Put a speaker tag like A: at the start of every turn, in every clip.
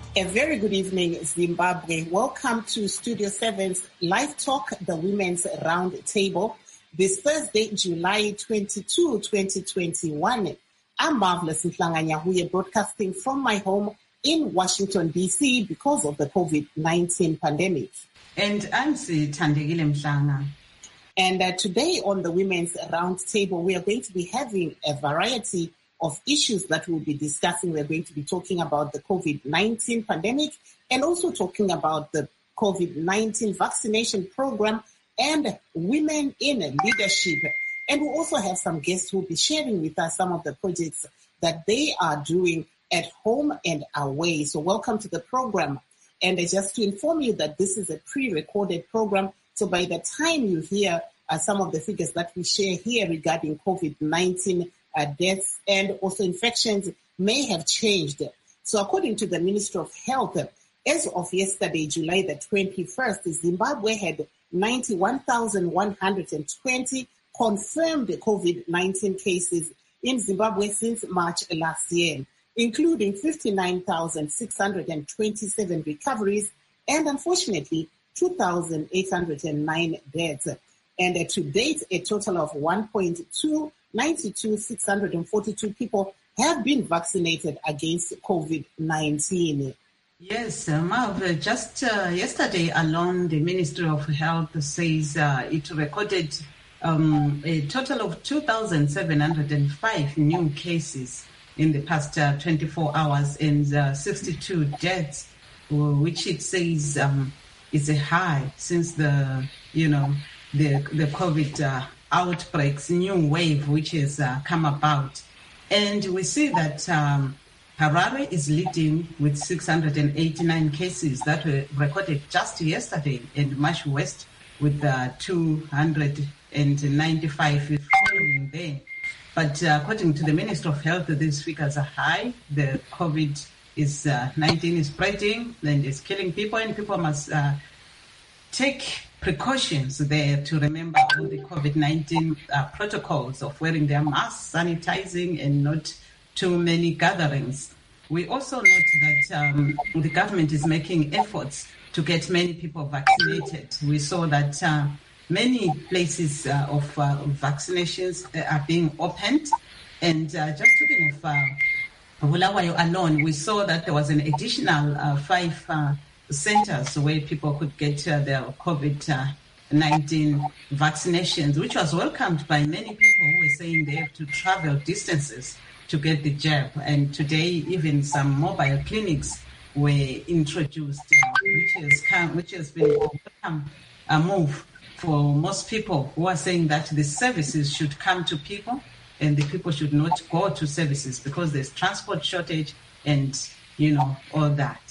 A: A very good evening, Zimbabwe. Welcome to Studio 7's Live Talk, the Women's Round Table, this Thursday, July 22, 2021. I'm Marvelous Mhlanga-Nyahuye, broadcasting from my home in Washington, D.C. because of the COVID-19 pandemic.
B: And I'm Thandekile Mhlanga.
A: And today on the Women's Round Table, we are going to be having a variety of issues that we'll be discussing. We're going to be talking about the COVID-19 pandemic and also talking about the COVID-19 vaccination program and women in leadership. And we'll also have some guests who will be sharing with us some of the projects that they are doing at home and away. So welcome to the program. And just to inform you that this is a pre-recorded program. So by the time you hear some of the figures that we share here regarding COVID-19 deaths and also infections may have changed. So according to the Ministry of Health, as of yesterday, July the 21st, Zimbabwe had 91,120 confirmed COVID-19 cases in Zimbabwe since March last year, including 59,627 recoveries and unfortunately 2,809 deaths. And to date, a total of 1,292,642 people have been vaccinated against COVID-19.
B: Yes, Marv, just yesterday alone, the Ministry of Health says it recorded a total of 2,705 new cases in the past 24 hours and 62 deaths, which it says is a high since the COVID outbreaks, new wave which has come about. And we see that Harare is leading with 689 cases that were recorded just yesterday, and Marsh West with 295 following there. But according to the Minister of Health, these figures are high. The COVID-19 is spreading and is killing people, and people must take precautions there to remember all the COVID-19 protocols of wearing their masks, sanitizing, and not too many gatherings. We also note that the government is making efforts to get many people vaccinated. We saw that many places of vaccinations are being opened. And just talking of Bulawayo alone, we saw that there was an additional 5 centers where people could get their COVID-19 vaccinations, which was welcomed by many people who were saying they have to travel distances to get the jab. And today, even some mobile clinics were introduced, which has been a move for most people who are saying that the services should come to people and the people should not go to services because there's transport shortage and, all that.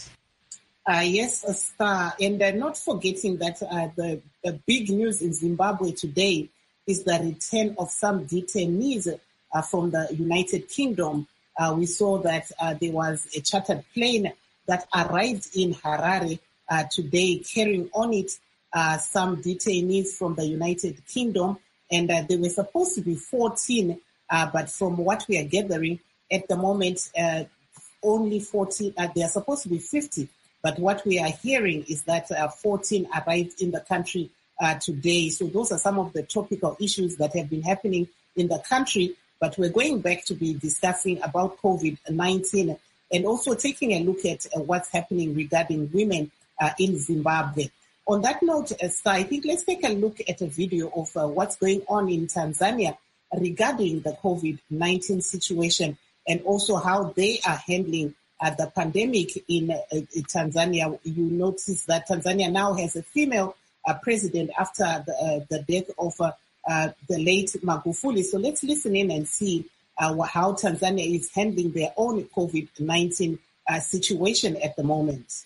A: Yes, Star. And not forgetting that the big news in Zimbabwe today is the return of some detainees from the United Kingdom. We saw that there was a chartered plane that arrived in Harare today carrying on it some detainees from the United Kingdom. And there were supposed to be 14, but from what we are gathering at the moment, only 14, they are supposed to be 50. But what we are hearing is that 14 arrived in the country today. So those are some of the topical issues that have been happening in the country. But we're going back to be discussing about COVID-19 and also taking a look at what's happening regarding women in Zimbabwe. On that note, Star, I think let's take a look at a video of what's going on in Tanzania regarding the COVID-19 situation and also how they are handling the pandemic in Tanzania. You notice that Tanzania now has a female president after the death of the late Magufuli. So let's listen in and see how Tanzania is handling their own COVID-19 situation at the moment.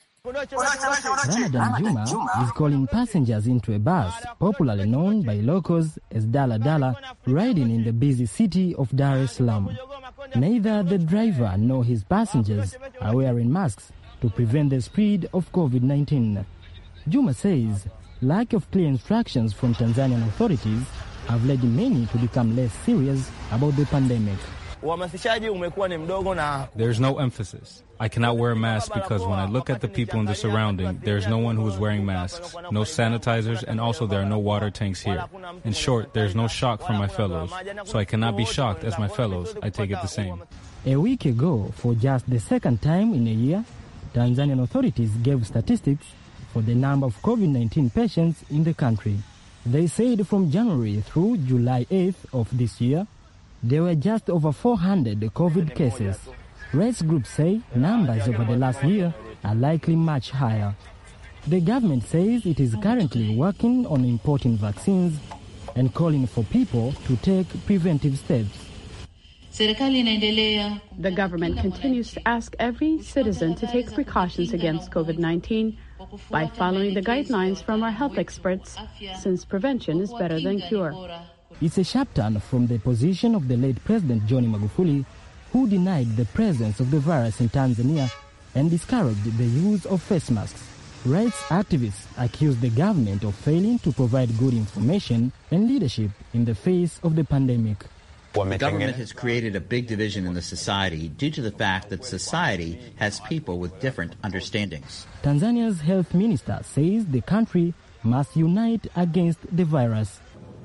C: Ramadan Juma is calling passengers into a bus, popularly known by locals as Dala Dala, riding in the busy city of Dar es Salaam. Neither the driver nor his passengers are wearing masks to prevent the spread of COVID-19. Juma says lack of clear instructions from Tanzanian authorities have led many to become less serious about the pandemic.
D: There's no emphasis. I cannot wear a mask because when I look at the people in the surrounding, there's no one who is wearing masks, no sanitizers, and also there are no water tanks here. In short, there's no shock from my fellows, so I cannot be shocked as my fellows. I take it the same.
C: A week ago, for just the second time in a year, Tanzanian authorities gave statistics for the number of COVID-19 patients in the country. They said from January through July 8th of this year, there were just over 400 COVID cases. Rights groups say numbers over the last year are likely much higher. The government says it is currently working on importing vaccines and calling for people to take preventive steps.
E: The government continues to ask every citizen to take precautions against COVID-19 by following the guidelines from our health experts, since prevention is better than cure.
C: It's a sharp turn from the position of the late President John Magufuli, who denied the presence of the virus in Tanzania and discouraged the use of face masks. Rights activists accuse the government of failing to provide good information and leadership in the face of the pandemic.
F: The government has created a big division in the society due to the fact that society has people with different understandings.
C: Tanzania's health minister says the country must unite against the virus.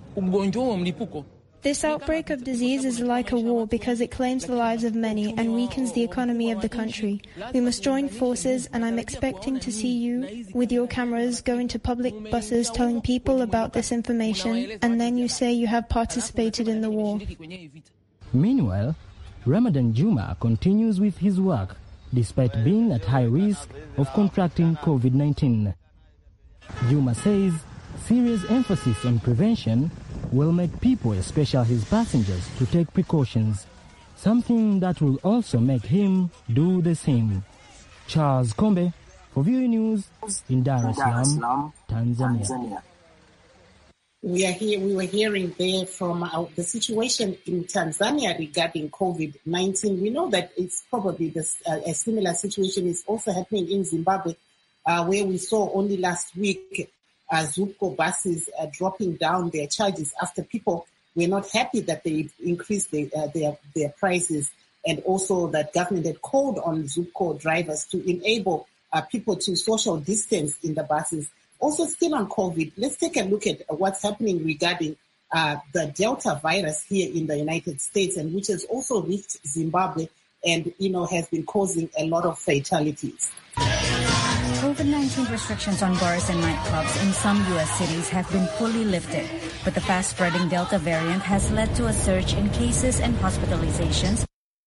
G: This outbreak of disease is like a war because it claims the lives of many and weakens the economy of the country. We must join forces, and I'm expecting to see you, with your cameras, go into public buses telling people about this information, and then you say you have participated in the war.
C: Meanwhile, Ramadan Juma continues with his work, despite being at high risk of contracting COVID-19. Juma says serious emphasis on prevention will make people, especially his passengers, to take precautions, something that will also make him do the same. Charles Kombe for VOA News in Dar es Salaam, Tanzania.
A: We were hearing there from the situation in Tanzania regarding COVID-19. We know that it's probably a similar situation is also happening in Zimbabwe, where we saw only last week Zupco buses dropping down their charges after people were not happy that they increased their prices, and also that government had called on Zupco drivers to enable people to social distance in the buses. Also, still on COVID, let's take a look at what's happening regarding the Delta virus here in the United States, and which has also reached Zimbabwe and, has been causing a lot of fatalities.
H: COVID-19 restrictions on bars and nightclubs in some U.S. cities have been fully lifted, but the fast-spreading Delta variant has led to a surge in cases and hospitalizations.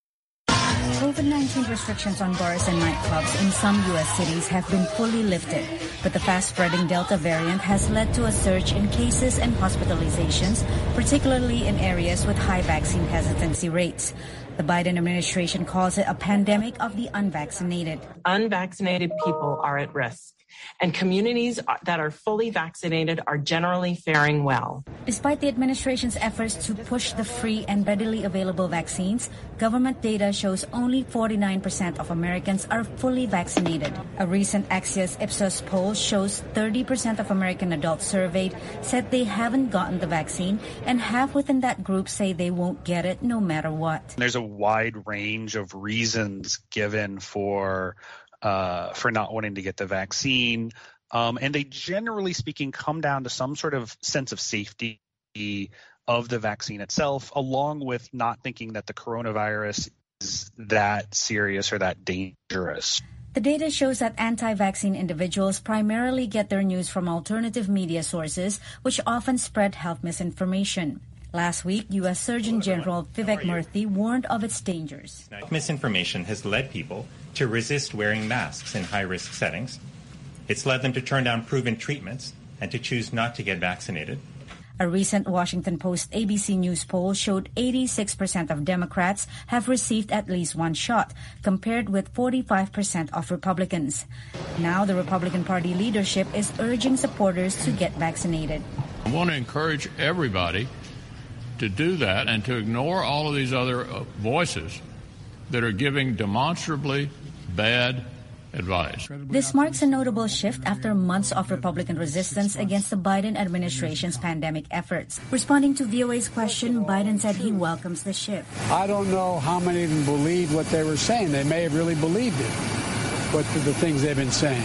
H: COVID-19 restrictions on bars and nightclubs in some U.S. cities have been fully lifted, but the fast-spreading Delta variant has led to a surge in cases and hospitalizations, particularly in areas with high vaccine hesitancy rates. The Biden administration calls it a pandemic of the unvaccinated.
I: Unvaccinated people are at risk, and communities that are fully vaccinated are generally faring well.
H: Despite the administration's efforts to push the free and readily available vaccines, government data shows only 49% of Americans are fully vaccinated. A recent Axios Ipsos poll shows 30% of American adults surveyed said they haven't gotten the vaccine, and half within that group say they won't get it no matter what.
J: There's a wide range of reasons given for not wanting to get the vaccine. And they, generally speaking, come down to some sort of sense of safety of the vaccine itself, along with not thinking that the coronavirus is that serious or that dangerous.
H: The data shows that anti-vaccine individuals primarily get their news from alternative media sources, which often spread health misinformation. Last week, U.S. Surgeon General Vivek Murthy warned of its dangers.
K: Misinformation has led people to resist wearing masks in high-risk settings. It's led them to turn down proven treatments and to choose not to get vaccinated.
H: A recent Washington Post ABC News poll showed 86% of Democrats have received at least one shot, compared with 45% of Republicans. Now the Republican Party leadership is urging supporters to get vaccinated.
L: I want to encourage everybody to do that and to ignore all of these other voices that are giving demonstrably bad advise.
H: This marks a notable shift after months of Republican resistance against the Biden administration's pandemic efforts. Responding to VOA's question, Biden said he welcomes the shift.
M: I don't know how many of them believed what they were saying. They may have really believed it, but the things they've been saying.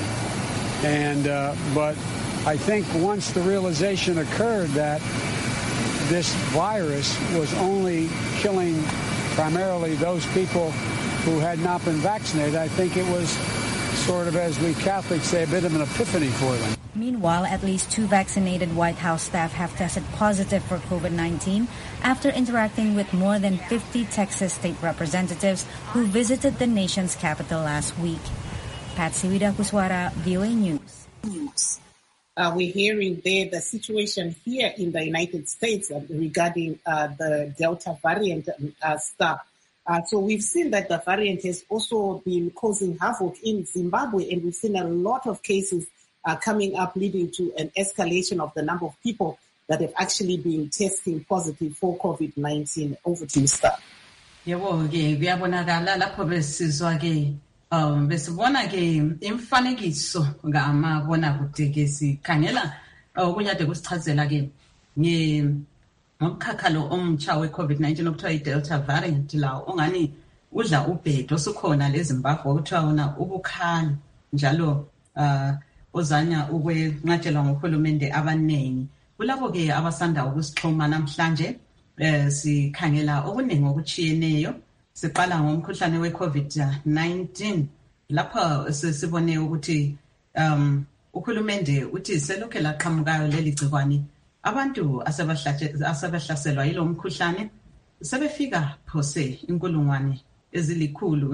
M: But I think once the realization occurred that this virus was only killing primarily those people who had not been vaccinated, I think it was sort of, as we Catholics say, a bit of an epiphany for them.
H: Meanwhile, at least 2 vaccinated White House staff have tested positive for COVID-19 after interacting with more than 50 Texas state representatives who visited the nation's capital last week. Patsy Widakuswara, VOA News.
A: We're hearing there the situation here in the United States regarding the Delta variant stuff. So we've seen that the variant has also been causing havoc in Zimbabwe, and we've seen a lot of cases coming up, leading to an escalation of the number of people that have actually been testing positive for COVID-19. Over to you, Star.
B: Yebo-ke kuyabonakala lapho besizwa-ke besibona-ke imfanekiso ngamabonakude-ke sikhangela okunyade kusichazela-ke ngomkhakha lo omtsha we-COVID-19 okuthiwa i-Delta variant la ongani udla ubhedo osukhona leZimbabwe okuthiwa wona ubukhala njalo ozanya ukwenqatshelwa ngohulumende abaningi. Kulabo-ke abasanda ukusixhuma namhlanje sikhangela okuningi okuchiyeneyo. Siqala ngomkhuhlane we-COVID-19 lapha sibone ukuthi uhulumende uthi selokhe laqhamukayo leli gciwane abantu asebahlaselwa yilo mkhuhlane sebefika phose inkulungwane ezilikhulu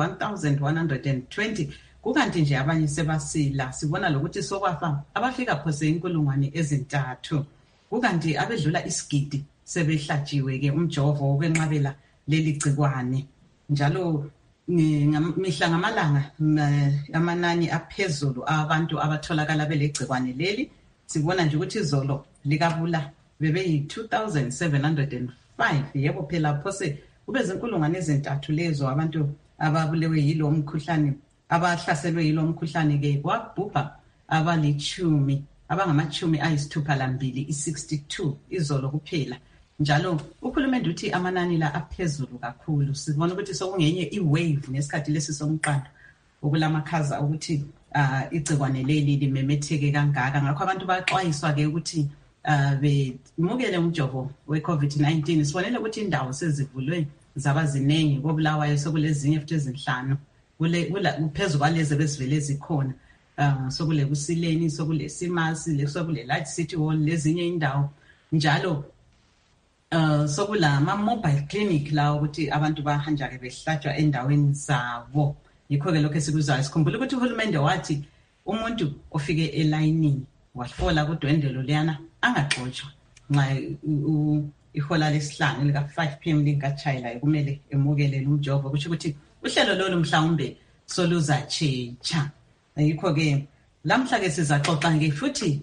B: 91,120 kukanti nje abanye sebasila. Sibona lokuthi sokwafa abafika phose inkulungwane ezintathu kukanti abedlula isigidi sebehlatshiwe ke umjovo wokwenqabela leli gciwane njalo mihla ngamalanga amanani aphezulu abantu abatholakala belegciwane leli. Sibona nje ukuthi izolo likabula bebeyi 2,705 yebo phela phose kube zinkulungwane ezintathu lezo abantu ababulewe yilo mkhuhlane abahlaselwe yilo mkhuhlane ke kwabhubha abalichumi abangamachumi ayisithupha lambili 62 izolo kuphela njalo uhulumende uthi amanani la aphezulu kakhulu. Sibona ukuthi sokungenye iwave ngesikhathi lesi somqando okulamakhaza ukuthi igcikwane leli limemetheke kangaka. Ngakho abantu baxwayiswa ke ukuthi bemukele umjovo we-COVID-19. Sibonele ukuthi indawo sezivulwe zaba ziningi koBulawayo sokulezinye futhi ezinhlanu kuphezu kwalezi bezivele zikhona sokule kuSileni sokule Simasi sokule Light City Hall lezinye indawo njalo sokula mobile clinic la ukuthi abantu bahanja ke behlatshwa endaweni zabo. Yikho-ke lokho esikuzayo sikhumbula ukuthi uhulumende wathi umuntu ofike elayinini wafola kudwendelo liyana angaxotshwa nxa ihola lesihlanu lika 5 PM lingakatshayela kumele emukele umjovo kusho ukuthi uhlelo lolu mhlawumbe soluza tshintsha. Yikho-ke lamhla-ke sizaxoxa-ke futhi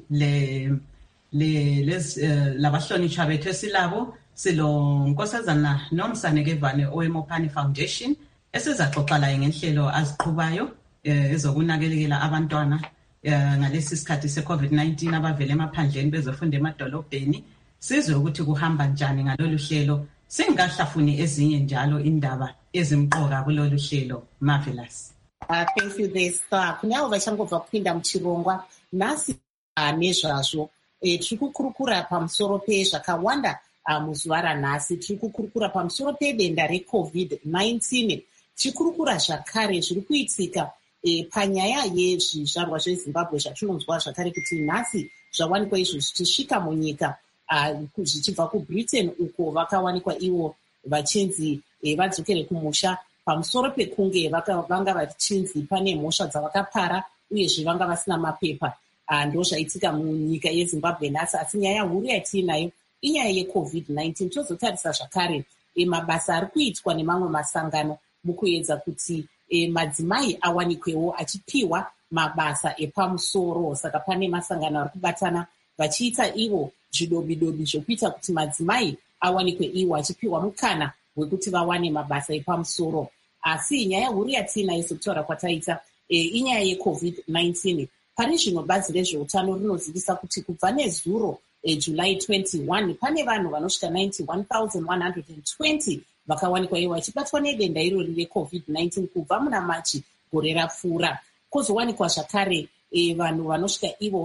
B: labahlonishwa bethu esilabo silo Nkosazana Nomsane Vane oweMopani Foundation esizaxoxa laye ngenhlelo aziqhubayo ezokunakekela abantwana ngalesi sikhathi se-COVID-19 abavele emaphandleni bezofunda emadolobheni. Sizwe ukuthi kuhamba njani ngalolu hlelo singahlafuni ezinye njalo indaba ezimqoka kulolu hlelo. Marvelous.
A: Thank you there, Star. Kunyawo vachangobva kupinda muchirongwa nhasi nezvazvo tiri kukurukura pamusoro pezvakawanda muzuva ranhasi. Tiri kukurukura pamusoro pedenda reCOVID-19. Tikurukura zvakare zviri kuitika panyaya yezvizvarwa zveZimbabwe zvatinonzwa zvakare kuti nhasi zvawanikwa izvo zvichisvika munyika zvichibva kuBritain uko vakawanikwa ivo vachinzi vadzokere kumusha pamusoro pekunge vanga vachinzi pane mhosva dzavakapara uyezve vanga vasina mapepa. Ndo zvaitika munyika yeZimbabwe nhasi, asi nyaya huru yatiinayo inyaya yeCOVID-19. Tozotarisa zvakare mabasa ari kuitwa nemamwe masangano mukuedza kuti madzimai awanikwewo achipiwa mabasa epamusoro. Saka pane masangano ari kubatana vachiita ivo zvidobidobi zvokuita kuti madzimai awanikwe iwo achipiwa mukana wekuti vawane mabasa epamusoro. Asi nyaya huru yatiinayo sekutaura kwataita inyaya yeCovid-19. Pari zvino bazi rezveutano rinozivisa kuti kubva nezuro July 21 pane vanhu vanosvika 91,120 vakawanikwa ivo vachibatwa nedenda irori reCovid-19 kubva muna Machi gore rapfuura. Kwozowanikwa zvakare vanhu vanosvika ivo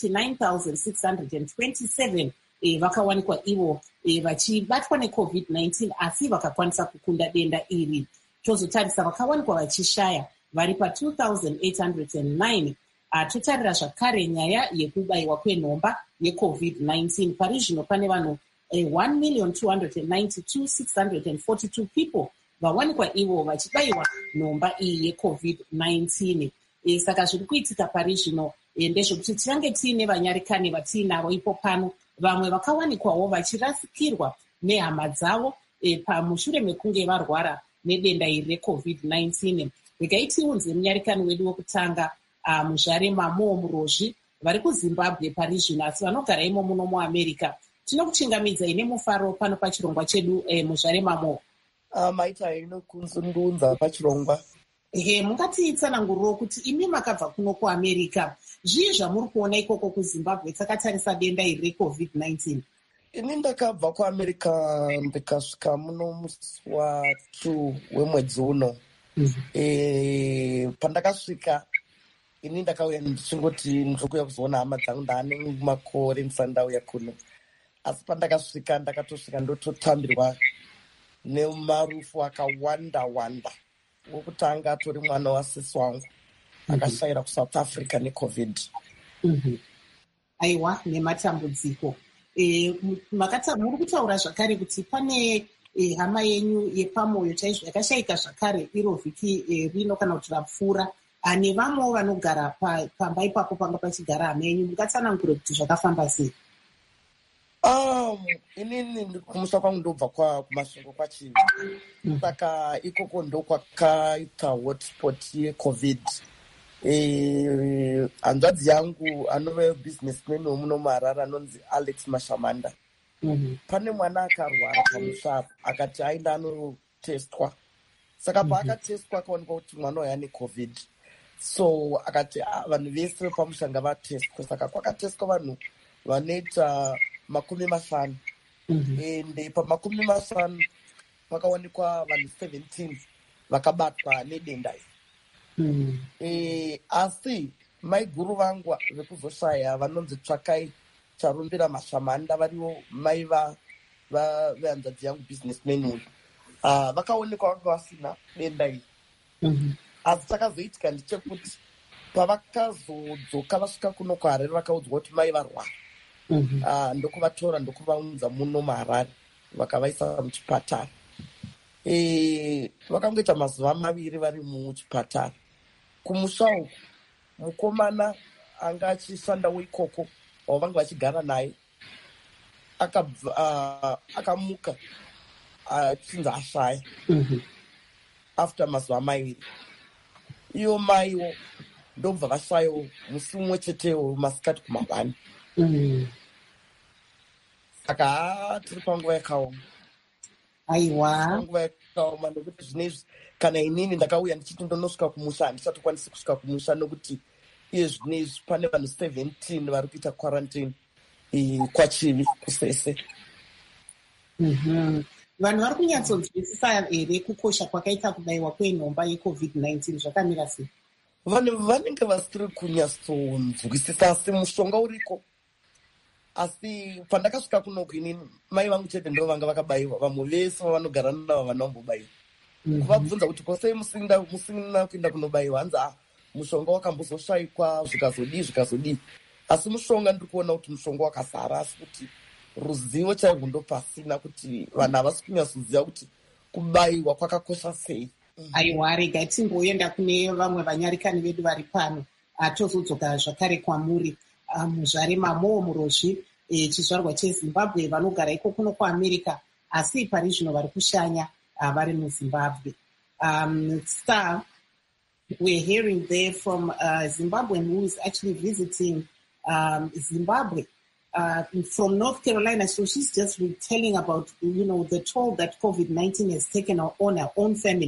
A: 59,627 vakawanikwa ivo vachibatwa neCovid-19 asi vakakwanisa kukunda denda iri. Tozotarisa vakawanikwa vachishaya vari pa2,809. Totarira zvakare nyaya yekubayiwa kwenhomba yeCovid-19. Pari zvino pane vanhu 1,292,642 people vawanikwa ivo vachibayiwa nhomba iyi yeCovid-19. Saka zviri kuitika pari zvino ndezvekuti tinenge tiine vanyarikani vatiinavo ipo pano, vamwe vakawanikwawo vachirasikirwa nehama dzavo pamushure mekunge varwara nedenda iri reCovid-19. Regai tiunze munyarikani wedu wekutanga Muzvare Mamo Murozvi vari kuZimbabwe pari zvino asi vanogara imo muno muAmerica. Tinokuchingamidzai nemufaro pano pachirongwa chedu. Muzvare Mamo,
N: maita inokunzundunza pachirongwa.
A: Mungatiitsananguriro kuti imi makabva kuno kuAmerica, zvii zvamuri kuona ikoko kuZimbabwe takatarisa denda iri reCovid-19?
N: Ini ndakabva kuAmerica ndikasvika muno musi wa2 wemwedzi uno. Pandakasvika ini ndakauya ndichingoti ndikuya kuzoona hama dzangu ndaane makore ndisati ndauya kuno, asi pandakasvika ndakatosvika ndototambirwa nemarufu akawanda wanda. Wokutanga atori mwana wasisi wangu akashayira kuSouth Africa neCovid.
A: Aiwa, nematambudziko. Muri kutaura zvakare kuti pane hama yenyu yepamoyo chaizvo yakashayika zvakare iro vhiki rino kana kuti rapfuura. Nevamwewo vanogara pamba ipapo panga pachigara hama yenyu, mungatsanangure kuti zvakafamba sei?
N: Inini kumusha kwangu ndobva kumasvingo kwaChivi, saka ikoko ndokwakaita hotspot yeCovid. Hanzvadzi yangu anove businessman wemuno muHarare anonzi Alex Mashamanda. Pane mwana akarwara pamusha akati aenda anotestwa, saka paakatestwa akaonekwa kuti mwana uyu ane COVID. So akati vanhu vese pamushanga vatestwa, saka kwakatestwa vanhu vanoita 50. Ende pa50 pakawanikwa vanhu 17 vakabatwa nedenda iri. Asi mai guru vangu vekuzoshaya vanonzi Tsvakai Charumbira Mashamanda variwo mai vehanzvadzi yangu businessman uyu, vakaonekwa vanga vasina denda iri. Asi chakazoitika ndechekuti pavakazodzoka vasvika kuno kuHarare vakaudzwa kuti mai varwara. Ndokuvatora ndokuvaunza muno muHarare vakavaisa muchipatara. Vakangoita mazuva 2 vari muchipatara. Kumusha uku mukomana anga achishandawo ikoko wavanga vachigara naye akamuka achinzi ashaya after mazuva 2. Iyo maiwo ndobva vashayawo musi mumwe chetewo masikati kumangwani. Saka tiri panguva yakaoma.
A: Aiwa,
N: panguva yakaoma nokuti zvinezvi kana inini ndakauya ndichiti ndonosvika kumusha handichatokwanisi kusvika kumusha nokuti iye zvinezvi pane vanhu 17 vari kuita quarantine kwaChivi kusese.
A: Vanhu vari kunyatsonzwisisa here kukosha kwakaita kubayiwa kwenhomba yeCovid-19 zvakamira sei?
N: Vanhu vanenge vasiri kunyatsonzwisisa asi mushonga uriko. Asi pandakasvika kunoku inini mai vangu chete ndo vanga vakabayiwa, vamwe vese vanogara navo vanombobayiwa. Kuvabvunza kuti kosei musina kuenda kunobayiwa, hanzi mushonga wakambozoshaikwa zvikazodii. Asi mushonga ndiri kuona kuti mushonga wakazara, asi kuti ruzivo chairwo ndopasina kuti vanhu havasi kunyatsoziva kuti kubayiwa kwakakosha sei.
A: Aiwa, regai timboenda kune vamwe vanyarikani vedu vari pano. Tozodzoka zvakare kwamuri. Muzvare Mamo Murozvi, chizvarwa cheZimbabwe, vanogara iko kuno kuAmerica asi pari zvino vari kushanya vari muZimbabwe. Star, we're hearing there from Zimbabwean who is actually visiting Zimbabwe from North Carolina. So she's just telling about, the toll that COVID-19 has taken on her own family.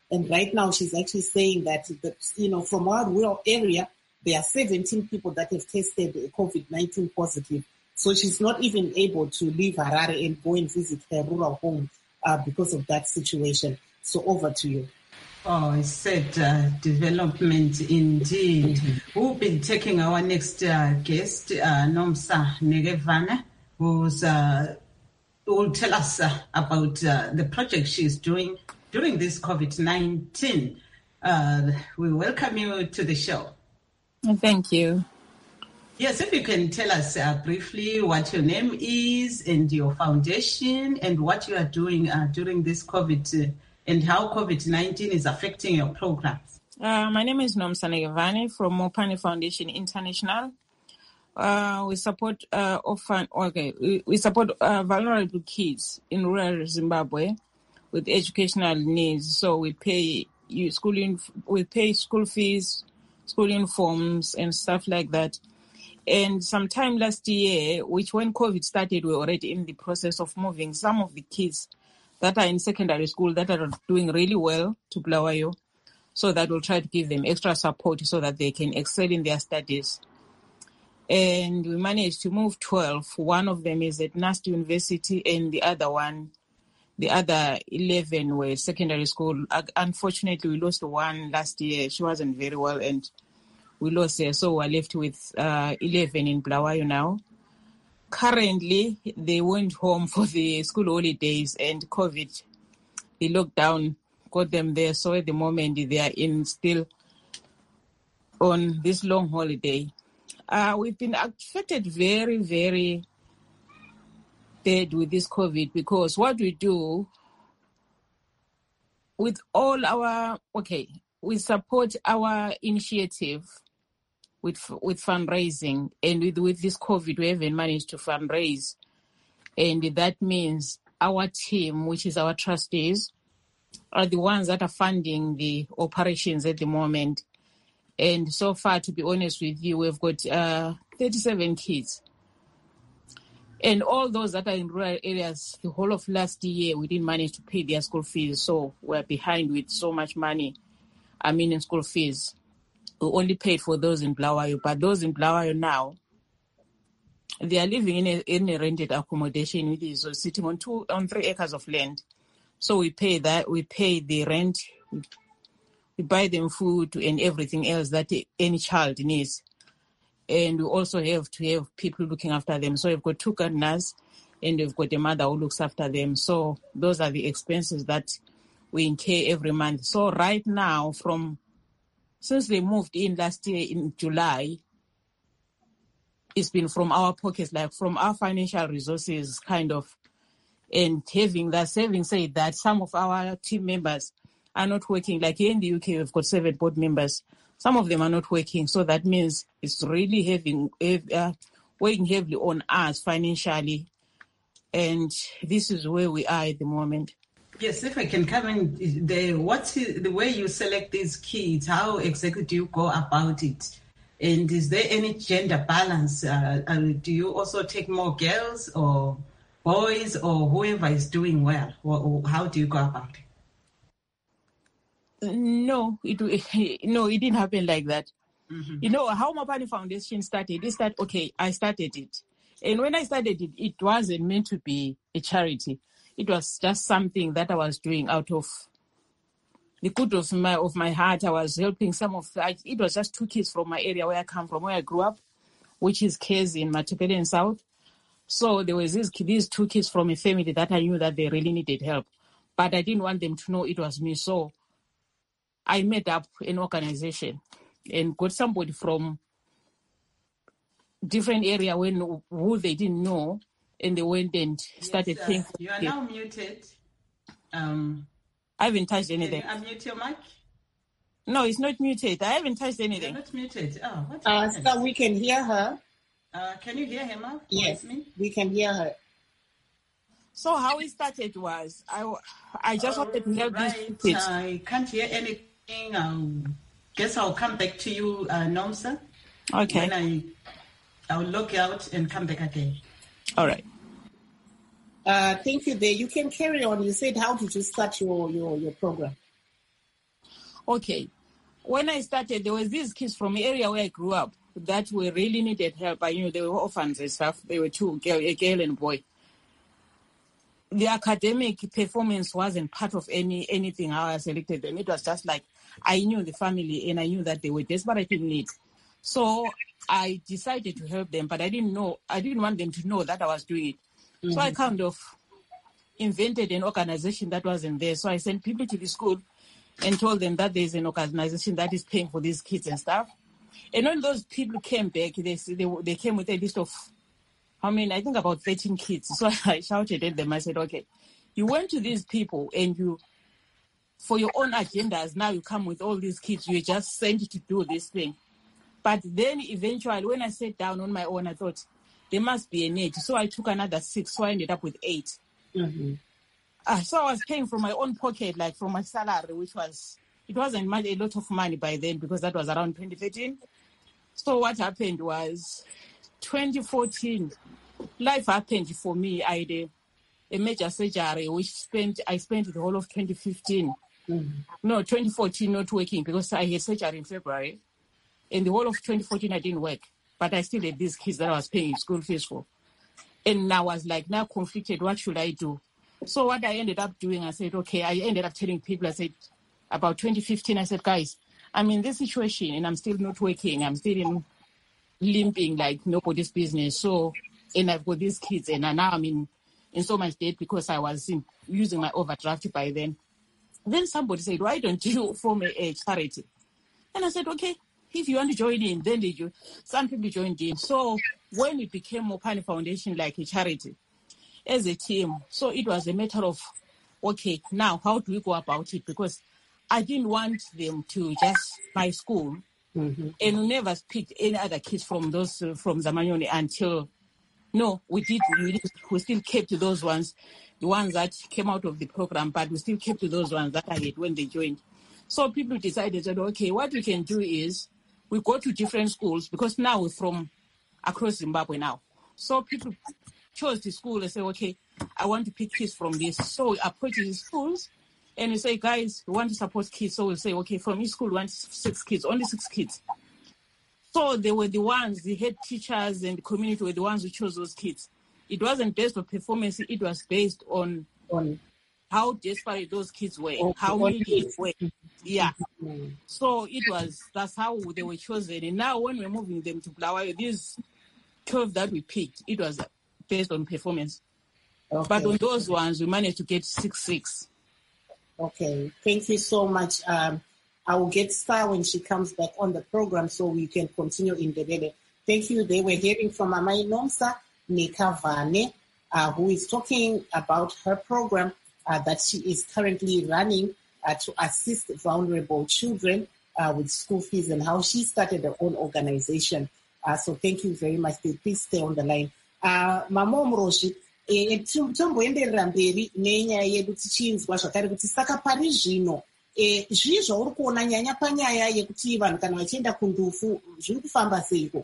A: And right now she's actually saying that, from our rural area, there are 17 people that have tested COVID-19 positive. So she's not even able to leave Harare and go and visit her rural home because of that situation. So over to you.
B: Oh, it's sad development indeed. We'll be taking our next guest, Nomsa Negevana, who will tell us about the project she's doing during this COVID-19. We welcome you to the show.
O: Thank you.
B: Yes, if you can tell us briefly what your name is and your foundation and what you are doing during this COVID and how COVID-19 is affecting your programs.
O: My name is Nomsa Negevane from Mopane Foundation International. We support we support vulnerable kids in rural Zimbabwe with educational needs. So we pay school fees, school uniforms, and stuff like that. And sometime last year, which when COVID started, we were already in the process of moving some of the kids that are in secondary school that are doing really well to Bulawayo, so that we'll try to give them extra support so that they can excel in their studies. And we managed to move 12. One of them is at NUST University, and the other 11 were secondary school. Unfortunately, we lost one last year. She wasn't very well, and we lost her. So we're left with 11 in Bulawayo now. Currently, they went home for the school holidays, and COVID, the lockdown, got them there. So at the moment, they are still on this long holiday. We've been affected very, very bad with this COVID, because what we do with all our, we support our initiative with fundraising, and with this COVID, we haven't managed to fundraise. And that means our team, which is our trustees, are the ones that are funding the operations at the moment. And so far, to be honest with you, we've got 37 kids. And all those that are in rural areas, the whole of last year, we didn't manage to pay their school fees. So we're behind with so much money, in school fees. We only paid for those in Bulawayo. But those in Bulawayo now, they are living in a rented accommodation, which is sitting on 3 acres of land. So we pay that, we pay the rent, we buy them food and everything else that any child needs. And we also have to have people looking after them. So we've got 2 gardeners and we've got a mother who looks after them. So those are the expenses that we incur every month. So right now, since they moved in last year in July, it's been from our pockets, like from our financial resources, kind of. And having said that, some of our team members are not working. Like here in the UK, we've got 7 board members. Some of them are not working. So that means it's really weighing heavily on us financially. And this is where we are at the moment.
B: Yes, if I can come in, what's the way you select these kids? How exactly do you go about it? And is there any gender balance? Do you also take more girls or boys or whoever is doing well? How do you go about it?
O: No, it didn't happen like that. Mm-hmm. How Mopane Foundation started is that, I started it. And when I started it, it wasn't meant to be a charity. It was just something that I was doing out of the good of my heart. I was helping it was just 2 kids from my area where I come from, where I grew up, which is Kezi in Matupele South. So there was these 2 kids from a family that I knew that they really needed help. But I didn't want them to know it was me. So I made up an organization and got somebody from different area who they didn't know, and they went and started paying.
B: You are now muted.
O: I haven't touched anything.
B: Can you unmute your mic?
O: No, it's not muted. I haven't touched anything.
B: You're not muted. Oh, what?
A: So we can hear her.
B: Can you hear her, Ma?
A: Yes, we can hear her.
O: So how it started was, I just wanted to help these kids.
B: I can't hear anything. Guess I'll come back to you, Nomsa.
O: Okay.
B: When I'll log out and come back again.
O: All right.
A: Thank you there. You can carry on. You said, how did you start your program?
O: Okay. When I started, there was these kids from the area where I grew up that were really needed help. They were orphans and stuff. They were two, a girl and a boy. The academic performance wasn't part of anything how I selected them. It was just like I knew the family and I knew that they were desperate in need. So I decided to help them, but I didn't want them to know that I was doing it. Mm-hmm. So I kind of invented an organization that wasn't there. So I sent people to the school and told them that there's an organization that is paying for these kids and stuff. And when those people came back, they came with a list of, I think about 13 kids. So I shouted at them. I said, okay, you went to these people and you, for your own agendas, now you come with all these kids. You just sent to do this thing. But then eventually, when I sat down on my own, I thought there must be a need. So I took another 6, so I ended up with 8. Mm-hmm. So I was paying from my own pocket, like from my salary, it wasn't a lot of money by then because that was around 2013. So what happened was 2014, life happened for me. I had a major surgery, which I spent the whole of 2015. Mm-hmm. No, 2014 not working because I had surgery in February. In the whole of 2014, I didn't work. But I still had these kids that I was paying school fees for. And I was now conflicted. What should I do? So what I ended up doing, I said, okay, I ended up telling people, I said, about 2015, I said, guys, I'm in this situation and I'm still not working. I'm still limping like nobody's business. So, and I've got these kids and now I'm in so much debt because I was using my overdraft by then. Then somebody said, why don't you form a charity? And I said, okay, if you want to join in, then some people joined in. So when it became Mopani Foundation like a charity, as a team, so it was a matter of, okay, now how do we go about it? Because I didn't want them to just buy school and we never picked any other kids from Zamanyoni until, no, we still kept those ones, the ones that came out of the program, but we still kept those ones that I had when they joined. So people decided that, okay, what we can do is we go to different schools because now we're from across Zimbabwe now. So people chose the school and say, okay, I want to pick kids from this. So we approach the schools and we say, guys, we want to support kids. So we'll say, okay, from each school, we want 6 kids, only 6 kids. So they were the ones, the head teachers and the community were the ones who chose those kids. It wasn't based on performance. It was based on how desperate those kids were, how needy it were. Yeah. So that's how they were chosen. And now when we're moving them to Bulawayo, these 12 that we picked, it was based on performance. Okay. But on those ones, we managed to get 6.
A: Okay. Thank you so much. I will get Star when she comes back on the program so we can continue in the day. Thank you. They were hearing from Amai Nomsa Nekavane, who is talking about her program that she is currently running to assist vulnerable children with school fees and how she started her own organization. So thank you very much. Please stay on the line. Mama Mroshi, tomboenderera mberi nenyaya yedu tichinzwa zvakare kuti saka pari zvino zvii zvauri kuona nyanya panyaya yekuti vanhu kana vachienda kundufu zviri kufamba seiko?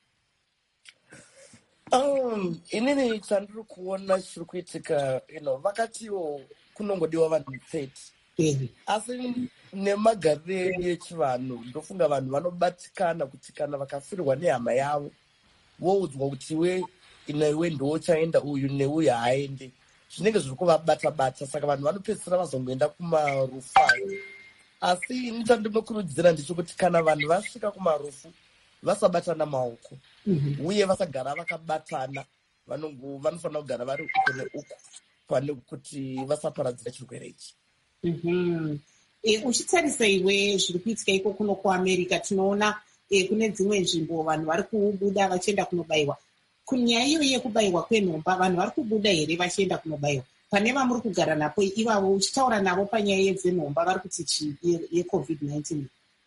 N: Inini chandiri kuona chiri kuitika vakatiwo kunongodiwa vanhu 30 asi nemagariro echivanhu ndofunga vanhu vanobatikana kuti kana vakafirwa nehama yavo voudzwa kuti iwe ndochaenda uyu neuyu haaende zvinenge zviri kuvabata-bata saka vanhu vanopedzisira vazongoenda kumarufu ayo. Asi nichandinokurudzira ndechekuti kana vanhu vasvika kumarufu vasabatana maoko uye vasagara vakabatana, vanofanira kugara vari uko neuko pane kuti vasaparadzira chirwere ichi.
A: Uchitarisa iwe zviri kuitika iko kuno kuamerica tinoona kune dzimwe nzvimbo vanhu vari kubuda vachienda kunobayiwa. Kunyaya iyo yekubayiwa kwenhomba vanhu vari kubuda here vachienda kunobayiwa? Pane vamuri kugara napo ivavo uchitaura navo panyaya yedzenhomba vari kuti chii yeCovid-19?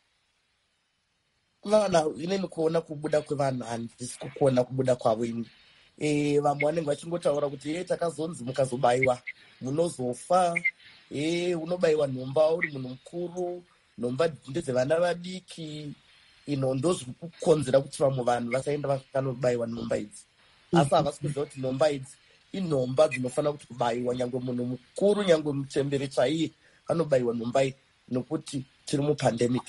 N: Vana inini kuona kubuda kwevanhu handisi kukuona kubuda kwavo ini. Vamwe vanenge vachingotaura kuti takazonzi mukazobayiwa munozofa, unobayiwa nhomba uri munhu mukuru, nhomba ndedzevana vadiki. Ndozviri kukonzera kuti vamwe vanhu vasaenda vakanobayiwa nhomba idzi. Asi havasi kuziva kuti nhomba idzi inhomba dzinofanira kuti kubayiwa, nyangwe munhu mukuru, nyangwe muchemberi chaiye anobayiwa nhomba iyi, nokuti tiri mupandemic.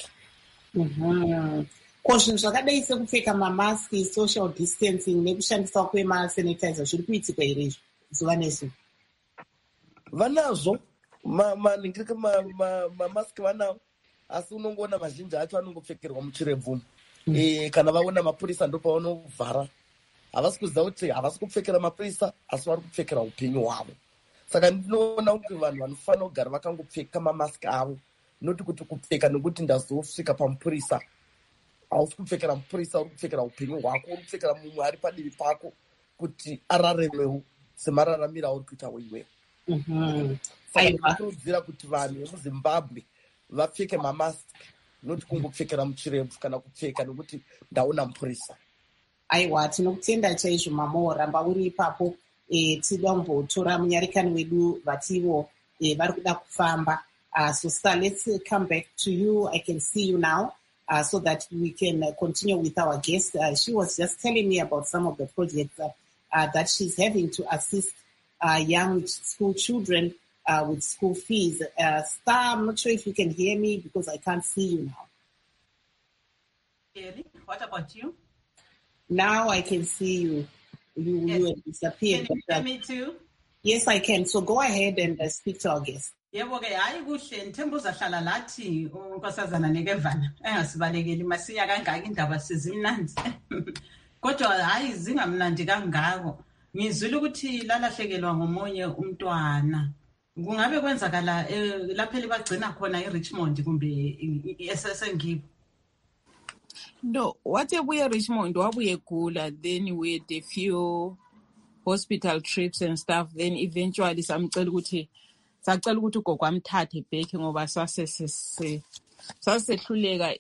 A: Ko zvinhu zvakadai sekupfeka mamaski, social distancing nekushandisa kwemasanitizer zviri kuitika here izvo zuva nezuva?
N: Vanazvo maningirike mamaski vanawo, asi unongoona mazhinji acho anongopfekerwa muchirebvu. Kana vaona mapurisa ndopavanovhara. Havasi kuziva kuti havasi kupfekera mapurisa asi vari kupfekera upenyu hwavo. Saka ndinoona kuti vanhu vanofanira kugara vakangopfeka mamaski avo, noti kuti kupfeka nekuti ndazosvika pamupurisa. Hausi kupfekera mupurisa, uri kupfekera upenyu hwako, uri kupfekera mumwe ari padivi pako kuti araremewo semararamiro auri kuita iwewe. Saka ndinokurudzira kuti vanhu vemuZimbabwe vapfeke mamaski, noti kungopfekera muchirebvu kana kupfeka nekuti ndaona mupurisa.
A: Aiwa, tinokutenda chaizvo Mamo, ramba uri ipapo. Tida kumbotora munyarikani wedu vativo vari kuda kufamba. So sir, let's come back to you. I can see you now so that we can continue with our guest. She was just telling me about some of the projects that she's having to assist young school children with school fees. Star, I'm not sure if you can hear me because I can't see you now.
B: What about you?
A: Now I can see you. You had disappeared.
B: Can you hear me too?
A: Yes, I can. So go ahead and speak to our guest.
B: Yebo ke hayi kuhle Nthemba uzahlala lathi unkosazana nekevana engasibalekeli masiya kangaka indaba sizimnandi kodwa hayi zingamnandi kangako. Ngizwile ukuthi lalahlekelwa ngomunye umntwana. Kungabe kwenzakala lapha libagcina khona eRichmond kumbe eSengibo?
O: No, wabuye Richmond, wabuye Gula, then we had a few hospital trips and stuff, then eventually sacela ukuthi ugogo amthathe back ngoba sasehluleka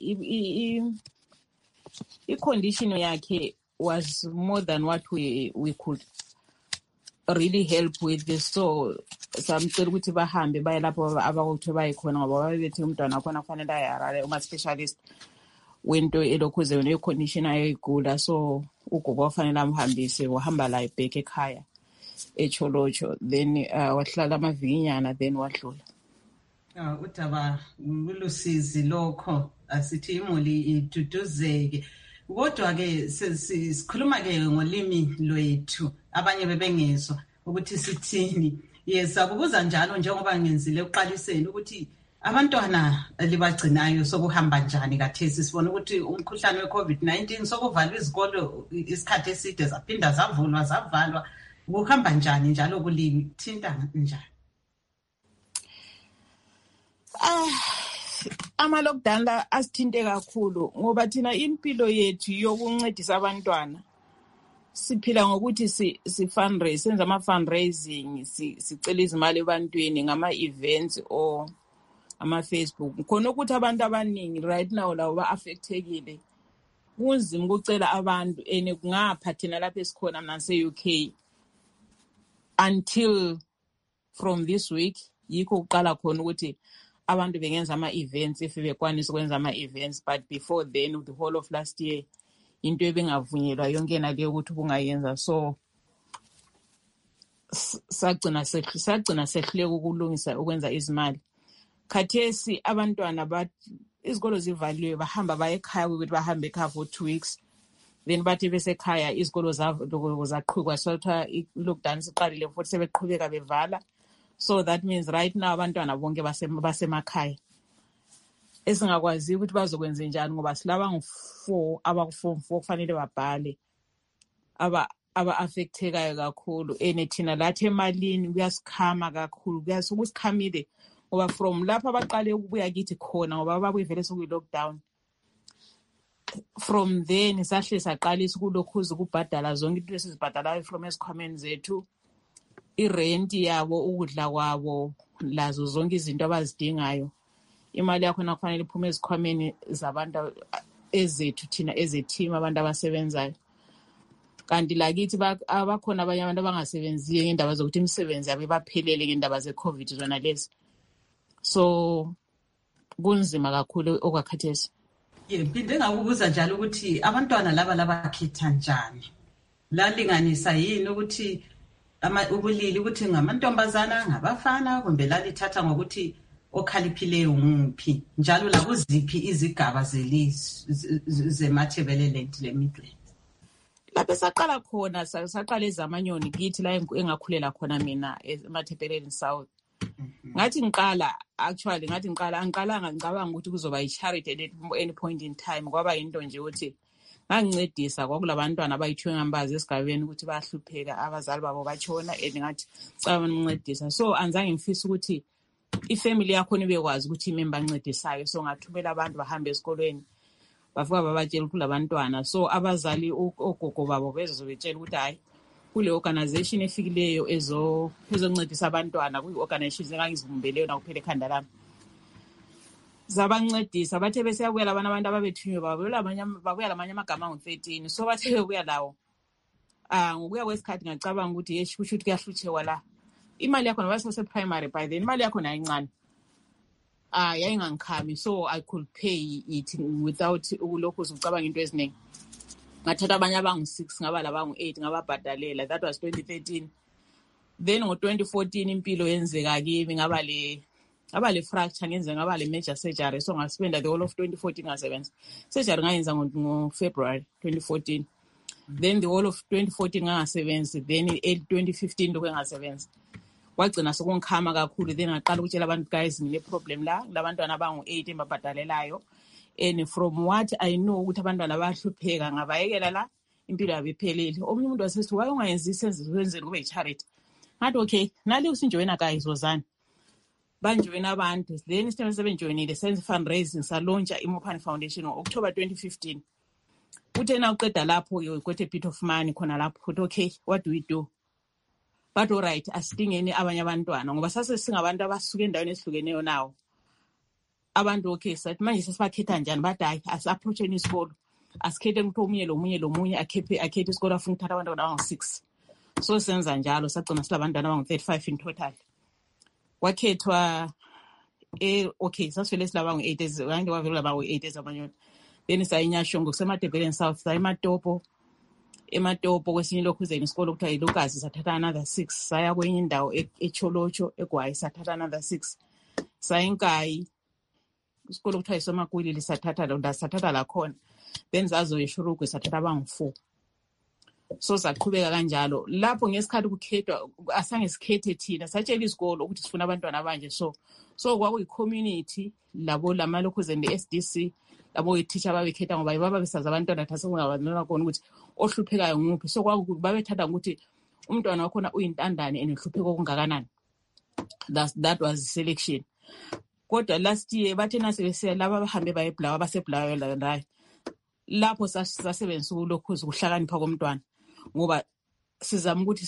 O: i-condition yakhe was more than what we could really help with this. So samcela ukuthi bahambe baye lapho abakuthi bayikhona ngoba babethi umntwana khona kufanele ayarare uma-specialist wento elokhuze ne-condition ayigula. So ugogo wafanele amhambise, wahamba la ibhek ekhaya eCholocho, then wahlala amavikinyana then wadlula.
B: Udaba ulusizi lokho asithi imuli iduduzeke. Kodwa ke sikhuluma ke ngolimi lwethu, abanye bebengezwa ukuthi sithini. Yes, akubuza njalo njengoba ngenzile uqaliseni ukuthi abantwana libagcinayo sokuhamba njani kathesi. Sibona ukuthi umkhuhlane we-COVID-19 sokuvalwa izikolo isikhathi eside zaphinda zavulwa zavalwa. Kuhamba njani njalo kulithinta njani?
O: Ama-lockdown la asithinte kakhulu ngoba thina impilo yethu yokuncedisa abantwana siphila ngokuthi si-fundraise, senza ama-fundraising, sicela izimali ebantwini ngama-events or ama-Facebook. Khona ukuthi abantu abaningi right now lawo ba-affectekile. Kunzima ukucela abantu ene kungapha thina lapha esikhona mna se-UK until from this week yikho uqala khona ukuthi abantu bengenza ama-events if bekwanisa ukwenza ama-events, but before then the whole of last year into ebengavunyelwa yonke naleyo ukuthi bungayenza. So sagcina sehluleka ukulungisa ukwenza izimali. Khathesi abantwana izikolo zivaliwe bahamba baye ekhaya ukuthi bahambe ekhaya for 2 weeks, then bathi besekhaya izikolo zaqhubeka sotha i-lockdown siqalile futhi sebeqhubeka bevala. So that means right now abantwana bonke basemakhaya esingakwazi ukuthi bazokwenza njani ngoba silaba ngu4 abaku-form 4 kufanele babhale aba-affectekayo kakhulu. Ene thina lathi emalini kuyasikhama kakhulu, kusikhamile ngoba from lapho abaqale ukubuya kithi khona ngoba babuye vele sokuyi-lockdown. From then sahle saqalisa ukulokhuza ukubhadala zonke into esizibhadalayo from ezikhwameni zethu, i-rent yabo, ukudla kwabo, lazo zonke izinto abazidingayo. Imali yakhona kufanele iphume ezikhwameni zabantu ezethu thina ezeteam abantu abasebenzayo. Kanti lakithi abakhona abanye abantu abangasebenziyo ngendaba zokuthi imisebenzi yabo baphelele ngendaba ze-COVID zona lezi. So kunzima kakhulu okwakhathesi.
B: Phinde ngakubuza njalo ukuthi abantwana laba labakhetha njani? Lalinganisa yini ukuthi ubulili ukuthi ngamantombazana ngabafana kumbe lalithatha ngokuthi okhaliphileyo nguphi njalo la kuziphi izigaba zemathebeleland le-Midland?
O: Lapho saqala khona saqala eZamanyoni kithi la engakhulela khona mina emathebeleni South. Ngathi angiqalanga ngicabanga ukuthi kuzoba yi-charity at any point in time, kwaba yinto nje ukuthi ngangincedisa kwakulabantwana abayithwe ngambazi esigabeni ukuthi bayahlupheka abazali babo batshona and ngathi cabanga ukuncedisa. So anzange ngifisa ukuthi ifamily yakho ibekwazi ukuthi imember ancedisayo, so ngathumela abantu bahambe esikolweni bafika babatshela ukuthi labantwana. So abazali ogogo babo bezobetshela ukuthi hayi kule organization efikileyo ezoncedisa abantwana, kuyi-organization engangizibumbeleyo nakuphela ekhanda lami. Zabancedisa bathe beseyabuya labana abantu ababethunywe babuya lamanye amagama angu-13. So bathe bebuya lawo ngokuya kwesikhathi ngacabanga ukuthi yeshi kusho ukuthi kuyahlutshewa la. Imali yakho nabasese-primary by then imali yakho nayincane yayingangikhami, so I could pay it without ulokhu ucabanga into eziningi. Ngathatha abanye abangu-6 ngaba labangu-8 ngababhadalela. That was 2013. Then ngo-2014 impilo yenzeka kimi, ngaba le fracture, ngenze ngaba le major surgery, so ngaspenda the whole of 2014 ngasebenza. Surgery ngayenza ngo-February 2014. Then the whole of 2014 ngangasebenzi, then 2015 lokhu ngasebenza. Wagcina sokungikhama kakhulu, then ngaqala ukutshela abantu guys ngile problem la, labantwana abangu-8 embabhadalelayo. And from what I know ukuthi abantwana bayahlupheka ngabayekela la impilo yabo iphelile. Omunye umuntu wasesithi why ungayenzi senzeni kube yi-charity. Ngathi okay, nali usinjoyina guys wozani. Banjoyina abantu, then isiteme sebenjoyinile senze fundraising salontsha iMopani Foundation ngo-October 2015. Uthe na uqeda lapho you got a bit of money khona lapho ukuthi okay, what do we do? But all right, asidingeni abanye abantwana ngoba sasesingabantu abasuka endaweni esihlukeneyo nawo. Abantu okay sathi manje sesibakhetha njani, bathi hayi asi-approacheni isikolo, asikhethe ukuthi omunye lomunye akhethe isikolo afuna ukuthatha abantwana abangu-6. So senza njalo sagcina silabantwana abangu-35 in total. Wakhethwa okay sasivele silabangu-8 kanje kwavela abangu-8 eZamanyoni. Then sayinyasho ngokusemadebheleni South ematopo kwesinye lokhuzeni isikolo kuthiwa yiLukazi sathatha another 6. Saya kwenye indawo eCholocho eGwayi sathatha another 6. Sayinkayi isikolo kuthiwa yiSomakulili sathatha lakhona. Then zazoyeshurugwe sathatha abangu-4. So saqhubeka kanjalo. Lapho ngesikhathi kukhethwa asange sikhethe thina, satshela isikolo ukuthi sifuna abantwana abanje. So kwakuyi-community labo lamalokhuzeni le-SDC labo i-teacher babekhetha ngoba baba besazi abantwana thasengabazona khona ukuthi ohluphekayo nguphi. So babethatha ukuthi umntwana wakhona uyintandane and uhlupheka okungakanani. That was the selection. Kodwa last year bathe nasebesiya laba bahambe bayebhlawa abasebhlawa la lapho sasebenzisa ulokhuzi ukuhlakanipha komntwana ngoba sizama ukuthi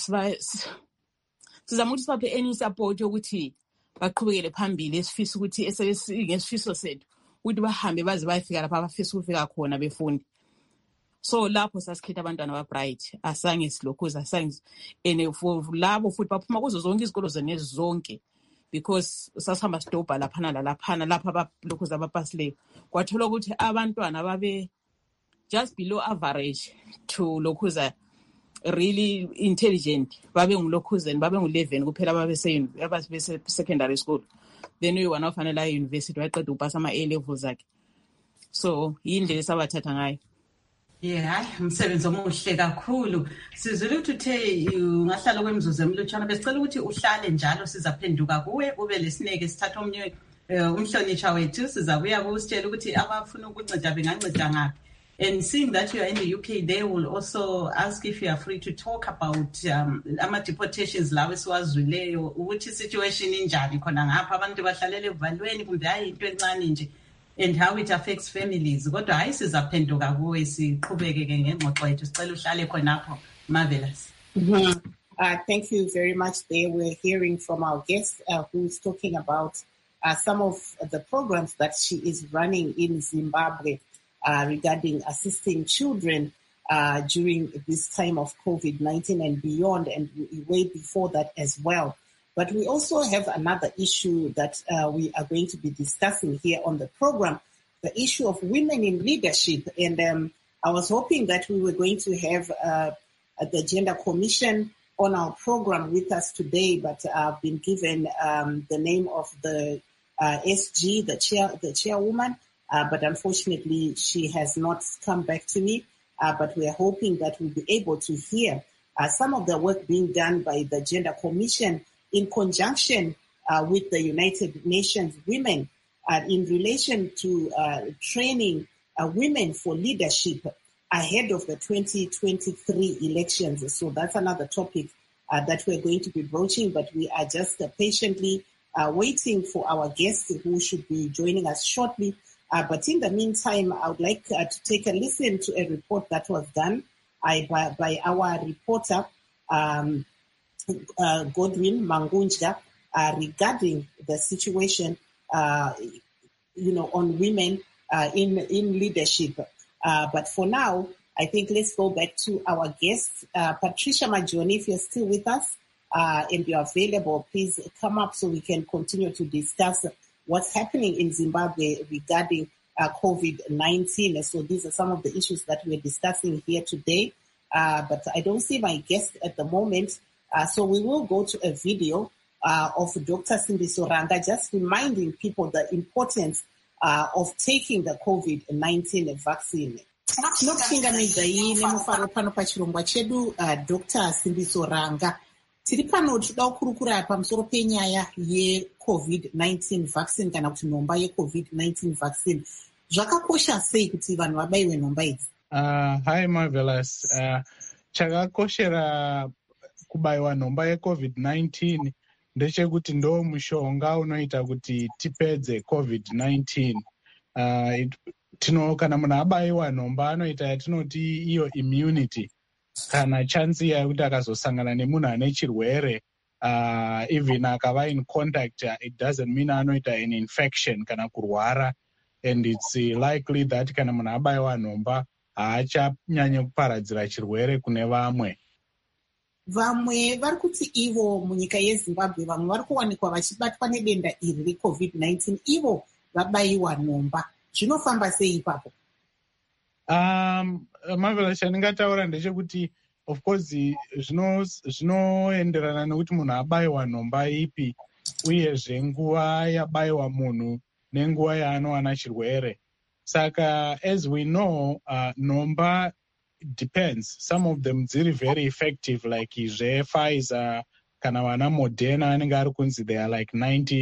O: sibaphe any support yokuthi baqhubekele phambili esifisa ukuthi ngesifiso sethu ukuthi bahambe baze bayefika lapha abafisa ukufika khona befundi. So lapho sasikhetha abantwana ababright, asange silokhuza asange and for labo futhi baphuma kuzo zonke izikolo zenezi zonke because sasihamba sidobha laphana lapha abalokhuza abapasileyo. Kwathola ukuthi abantwana babe just below average to lokhuza really intelligent, babe ngulokhuzeni babe ngu-11 kuphela babese secondary school. Then uyiwana ofanele university waqeda upasa ama-A levels akhe. So yindlela esabathatha ngayo.
B: Yeah, umsebenzi omuhle kakhulu. Sizwile ukuthi uthe ungahlala kwemzuzu emlutshwana, besicela ukuthi uhlale njalo sizaphenduka kuwe ube lesineke sithatha omnye umhlonitsha wethu sizabuya kusitshela ukuthi abafuna ukunceda benganceda ngaphi. And seeing that you are in the UK, they will also ask if you are free to talk about ama-deportations lawo esiwazwileyo, ukuthi situation injani khona ngapha abantu bahlalele evalweni kumbe hayi into encane nje, and how it affects families. Kodwa hayi sizaphenduka kuwe siqhubeke-ke ngengxoxo yethu, sicela uhlale khonapho. Marvelous.
A: Thank you very much. There we're hearing from our guest who's talking about some of the programs that she is running in Zimbabwe regarding assisting children during this time of COVID-19 and beyond, and way before that as well. But we also have another issue that we are going to be discussing here on the program, the issue of women in leadership. And I was hoping that we were going to have the Gender Commission on our program with us today, but I've been given the name of the SG, the chairwoman, but unfortunately she has not come back to me. But we are hoping that we'll be able to hear some of the work being done by the Gender Commission in conjunction with the United Nations Women in relation to training women for leadership ahead of the 2023 elections. So that's another topic that we're going to be broaching, but we are just patiently waiting for our guest who should be joining us shortly. But in the meantime, I would like to take a listen to a report that was done by our reporter, Godwin Mangunja, regarding the situation, on women in leadership. But for now, I think let's go back to our guest, Patricia Majoni. If you're still with us and you're available, please come up so we can continue to discuss what's happening in Zimbabwe regarding COVID-19. So these are some of the issues that we're discussing here today. But I don't see my guest at the moment. So we will go to a video of Dr. Simbiso Ranga, just reminding people the importance of taking the COVID-19 vaccine. Tinochingamidza nemufaro pano pachirongwa chedu Dr. Simbiso Ranga. Tiri pano tinoda kukurukura pamusoro penyaya ye-COVID-19 vaccine kana kuti nhomba ye-COVID-19 vaccine. Zvakakosha sei kuti vanhu vabaiwe nhomba idzi?
P: Hi Marvelous. Chakakoshera kubaiwa nhomba ye-COVID-19 ndechekuti ndo mushonga unoita kuti tipedze COVID-19. Kana munhu abaiwa nhomba anoita yatinoti iyo immunity, kana chance yekuti akazosangana nemunhu ane chirwere even akava in contact, it doesn't mean anoita an infection kana kurwara, and it's likely that kana munhu abaiwa nhomba haachanyanye kuparadzira chirwere kune vamwe.
A: Vamwe vari kuti ivo munyika yeZimbabwe vamwe vari kuwanikwa vachibatwa nedenda iri reCOVID-19 ivo vabaiwa nhomba. Zvinofamba sei ipapo?
P: Marvelous, chandingataura ndechekuti of course zvinoenderana nekuti munhu abayiwa nhomba ipi uyezve nguva yabayiwa munhu nenguva yaanowana chirwere. Saka as we know, nhomba depends. Some of them dziri very effective, like Pfizer kana vana Moderna anenge ari kunzi they are like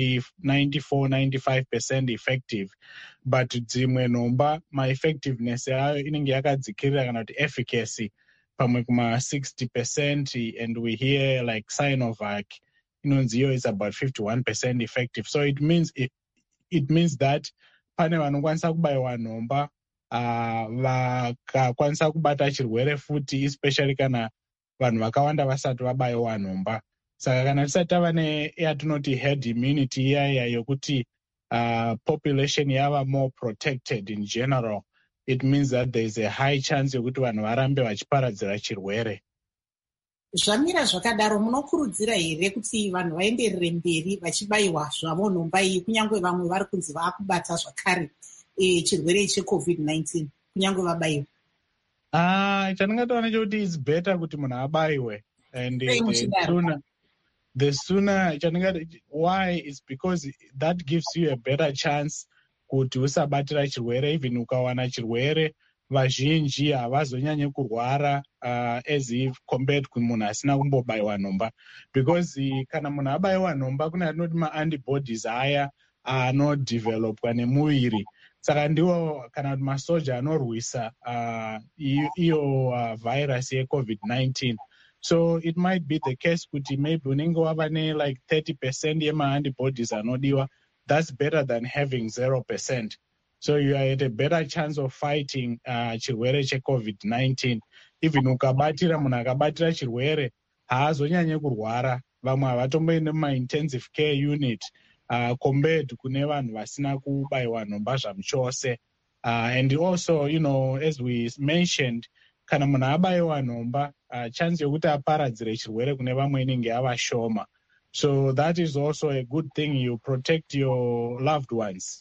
P: 94-95% effective, but dzimwe nhomba ma-effectiveness yayo inenge yakadzikirira kana kuti efficacy pamwe kuma 60%, and we hear like Sinovac inonzi iyo is about 51% effective. So it means that pane vanokwanisa kubayiwa nhomba vakakwanisa kubata chirwere futi, especially kana vanhu vakawanda vasati vabayiwa nhomba. Saka kana tisati tava neyatinoti herd immunity iyaya yokuti population yava more protected in general, it means that there is a high chance yokuti vanhu varambe vachiparadzira chirwere.
A: Zvamira zvakadaro, munokurudzira here kuti vanhu vaenderere mberi vachibayiwa zvavo nhomba iyi, kunyange vamwe vari kunzi vaakubata zvakare chirwere cheCOVID-19 kunyange vabayiwa?
P: Chandingataura nechekuti it's better kuti munhu abayiwe, and the sooner. Why? Is because that gives you a better chance kuti usabatira chirwere. Even ukawana chirwere vazhinji havazonyanye kurwara as if compared kumunhu asina kumbobayiwa nhomba, because kana munhu abayiwa nhomba kune atinoti ma-antibodies aya anodevelopwa nemuviri. Saka ndiwo kana kuti masoja anorwisa iyo virus yeCOVID-19. So it might be the case kuti maybe unenge wava like 30% yema-antibodies anodiwa. That's better than having 0%. So you are at a better chance of fighting chirwere cheCOVID-19. Even ukabatira munhu akabatira chirwere haazonyanye kurwara. Vamwe havatomboende muma-intensive care unit compared kune vanhu vasina kubayiwa nhomba zvamuchose. And also, as we mentioned, kana munhu abayiwa nhomba, chance yokuti aparadzire chirwere kune vamwe inenge yava shoma. So that is also a good thing. You protect your loved ones,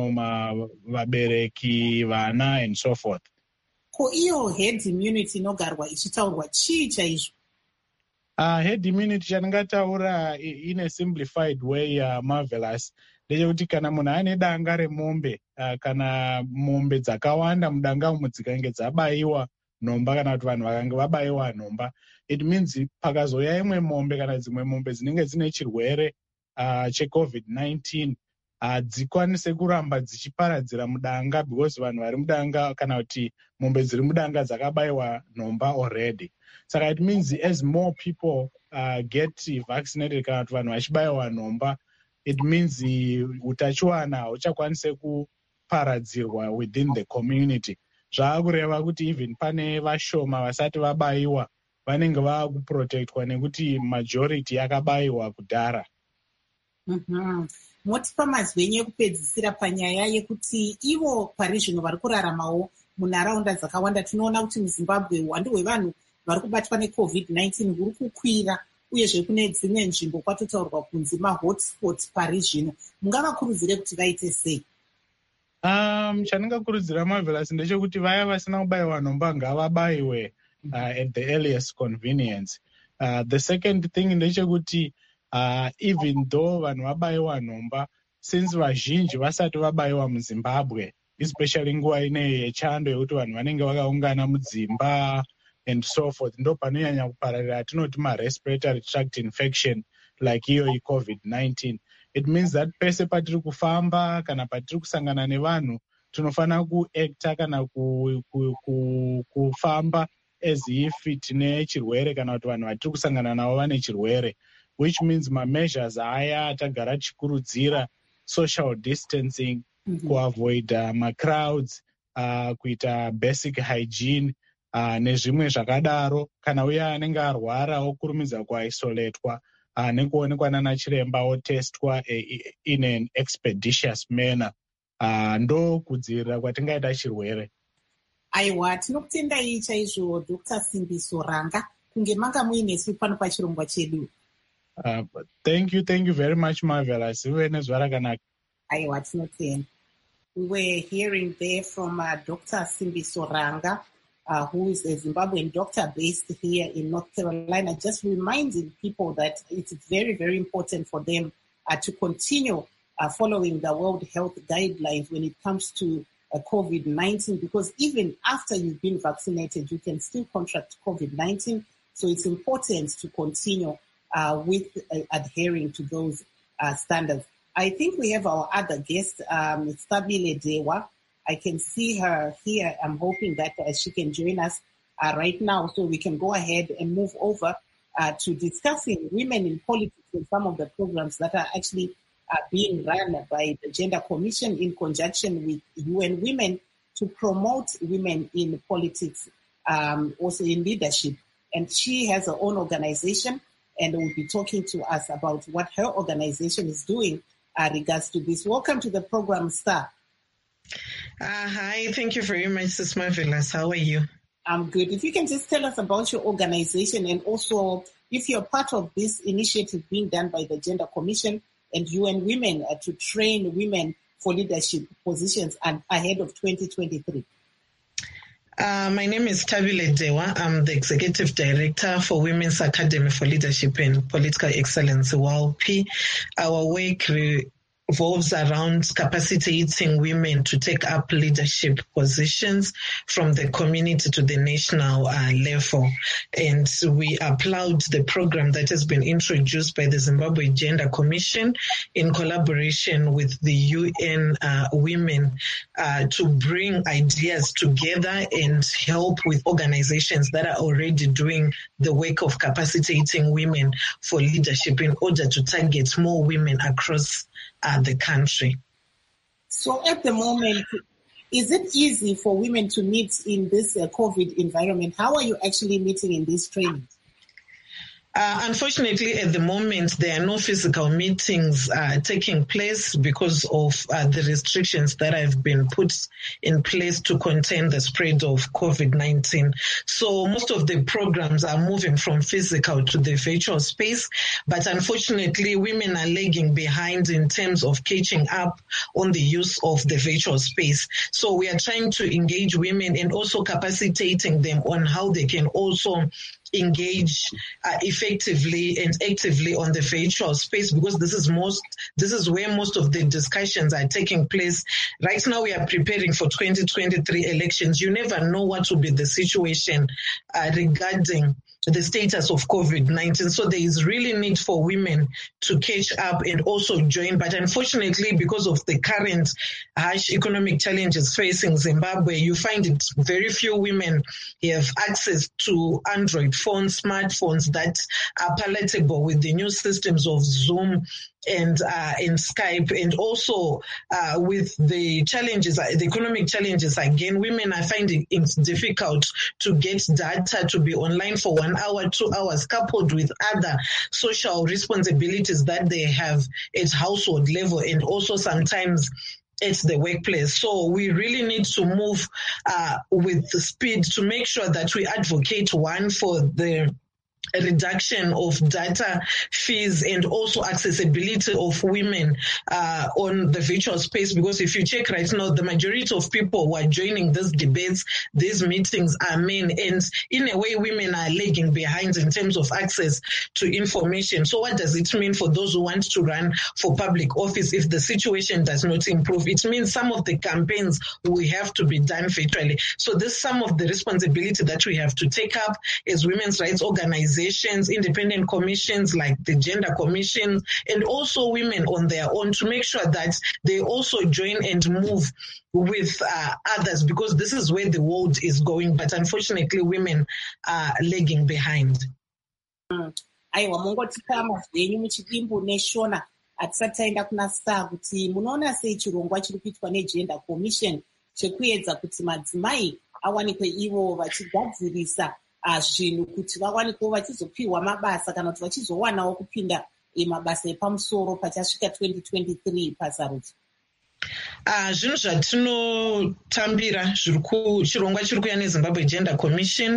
P: vabereki, vana, and so forth.
A: Ko iyo herd immunity inogarwa ichitaurwa chii chaizvo?
P: Herd immunity chandingataura in a simplified way, Marvelous, ndechekuti kana munhu ane danga remombe kana mombe dzakawanda mudanga umo dzikange dzabayiwa nhomba kana kuti vanhu vakange vabayiwa nhomba, it means pakazouya imwe mombe kana dzimwe mombe dzinenge dzine chirwere cheCovid-19 hadzikwanise kuramba dzichiparadzira mudanga because vanhu vari mudanga kana kuti mombe dziri mudanga dzakabayiwa nhomba already. Saka it means as more people get vaccinated kana kuti vanhu vachibayiwa nhomba, it means utachiwana hauchakwanise kuparadzirwa within the community. Zvaakureva kuti even pane vashoma vasati vabayiwa vanenge vaakuprotectwa nekuti majority yakabayiwa kudhara.
A: Motipa mazwenyu ekupedzisira panyaya yekuti ivo pari zvino vari kuraramawo munharaunda dzakawanda. Tinoona kuti muZimbabwe uwandu hwevanhu vari kubatwa neCovid-19 huri kukwira, uyezve kune dzimwe nzvimbo kwatotaurwa kunzi mahotspot pari zvino. Mungavakurudzire kuti vaite sei?
P: Chandingakurudzira Marvelous ndechekuti vaya vasina kubayiwa nhomba ngavabayiwe at the earliest convenience. The second thing ndechekuti even though vanhu vabayiwa nhomba, since vazhinji vasati vabayiwa muZimbabwe, especially nguva ineyi yechando yekuti vanhu vanenge vakaungana mudzimba and so forth, ndo panonyanya kupararira atinoti respiratory tract infection like iyo COVID-19. It means that pese patiri kufamba kana patiri kusangana nevanhu tinofanira kuacta kana kufamba as if tine chirwere kana kuti vanhu vatiri kusangana navo vane chirwere, which means measures aya tagara tichikurudzira social distancing, kuavoid macrowds, kuita basic hygiene nezvimwe zvakadaro. Kana uya anenge arwara okurumidza kuisoletwa nekuonekwa nana chiremba otestwa in an expeditious manner, ndo kudzivirira kwatingaita chirwere.
A: Aiwa, tinokutendai chaizvo Dr. Simbiso Ranga kunge manga muinesu pano pachirongwa chedu.
P: Thank you very much, Marvelous.
A: Aiwa, tinotenda. We were hearing there from Dr. Simbiso Ranga, who is a Zimbabwean doctor based here in North Carolina, just reminding people that it's very, very important for them to continue following the World Health Guidelines when it comes to COVID-19, because even after you've been vaccinated, you can still contract COVID-19. So it's important to continue with adhering to those standards. I think we have our other guest, Thabile Dewa. I can see her here. I'm hoping that she can join us right now, so we can go ahead and move over to discussing women in politics and some of the programs that are actually being run by the Gender Commission in conjunction with UN Women to promote women in politics, also in leadership. And she has her own organization and will be talking to us about what her organization is doing regards to this. Welcome to the program, Star.
Q: Hi, thank you very much, Sis Marvelous. How are you?
A: I'm good. If you can just tell us about your organization and also if you're part of this initiative being done by the Gender Commission and UN Women to train women for leadership positions and ahead of 2023.
Q: My name is Thabile Dewa. I'm the Executive Director for Women's Academy for Leadership and Political Excellence, WALP. Our work revolves around capacitating women to take up leadership positions from the community to the national level. And we applaud the program that has been introduced by the Zimbabwe Gender Commission in collaboration with the UN Women to bring ideas together and help with organizations that are already doing the work of capacitating women for leadership in order to target more women across the country.
A: So at the moment, is it easy for women to meet in this COVID environment? How are you actually meeting in these trainings?
Q: Unfortunately, at the moment, there are no physical meetings taking place because of the restrictions that have been put in place to contain the spread of COVID-19. So most of the programs are moving from physical to the virtual space. But unfortunately, women are lagging behind in terms of catching up on the use of the virtual space. So we are trying to engage women and also capacitating them on how they can also engage effectively and actively on the virtual space, because this is where most of the discussions are taking place. Right now we are preparing for 2023 elections. You never know what will be the situation regarding the status of COVID-19. So there is really need for women to catch up and also join. But unfortunately, because of the current harsh economic challenges facing Zimbabwe, you find it very few women have access to Android phones, smartphones that are palatable with the new systems of Zoom and Skype, and also with the challenges, the economic challenges. Again, women are finding it difficult to get data, to be online for 1 hour, 2 hours, coupled with other social responsibilities that they have at household level, and also sometimes at the workplace. So we really need to move with the speed to make sure that we advocate, one, for the reduction of data fees and also accessibility of women on the virtual space, because if you check right now, the majority of people who are joining these debates, these meetings, are men, and in a way women are lagging behind in terms of access to information. So what does it mean for those who want to run for public office if the situation does not improve? It means some of the campaigns will have to be done virtually. So this is some of the responsibility that we have to take up as women's rights organizations, independent commissions like the Gender Commission, and also women on their own, to make sure that they also join and move with others, because this is where the world is going. But unfortunately, women are lagging behind.
A: Aiwa, mungotipa mazvenyu muchidimbu neshona hatisati taenda kuna Star kuti munoona sei chirongwa chiri kuitwa neGender Commission chekuedza kuti madzimai awanikwe ivo vachigadzirisa zvinhu kuti vawanikwewo vachizopiwa mabasa kana kuti vachizowanawo kupinda mabasa epamusoro pachasvika 2023 pasarudzo.
Q: Zvinhu zvatinotambira chirongwa chiri kuuya neZimbabwe Gender Commission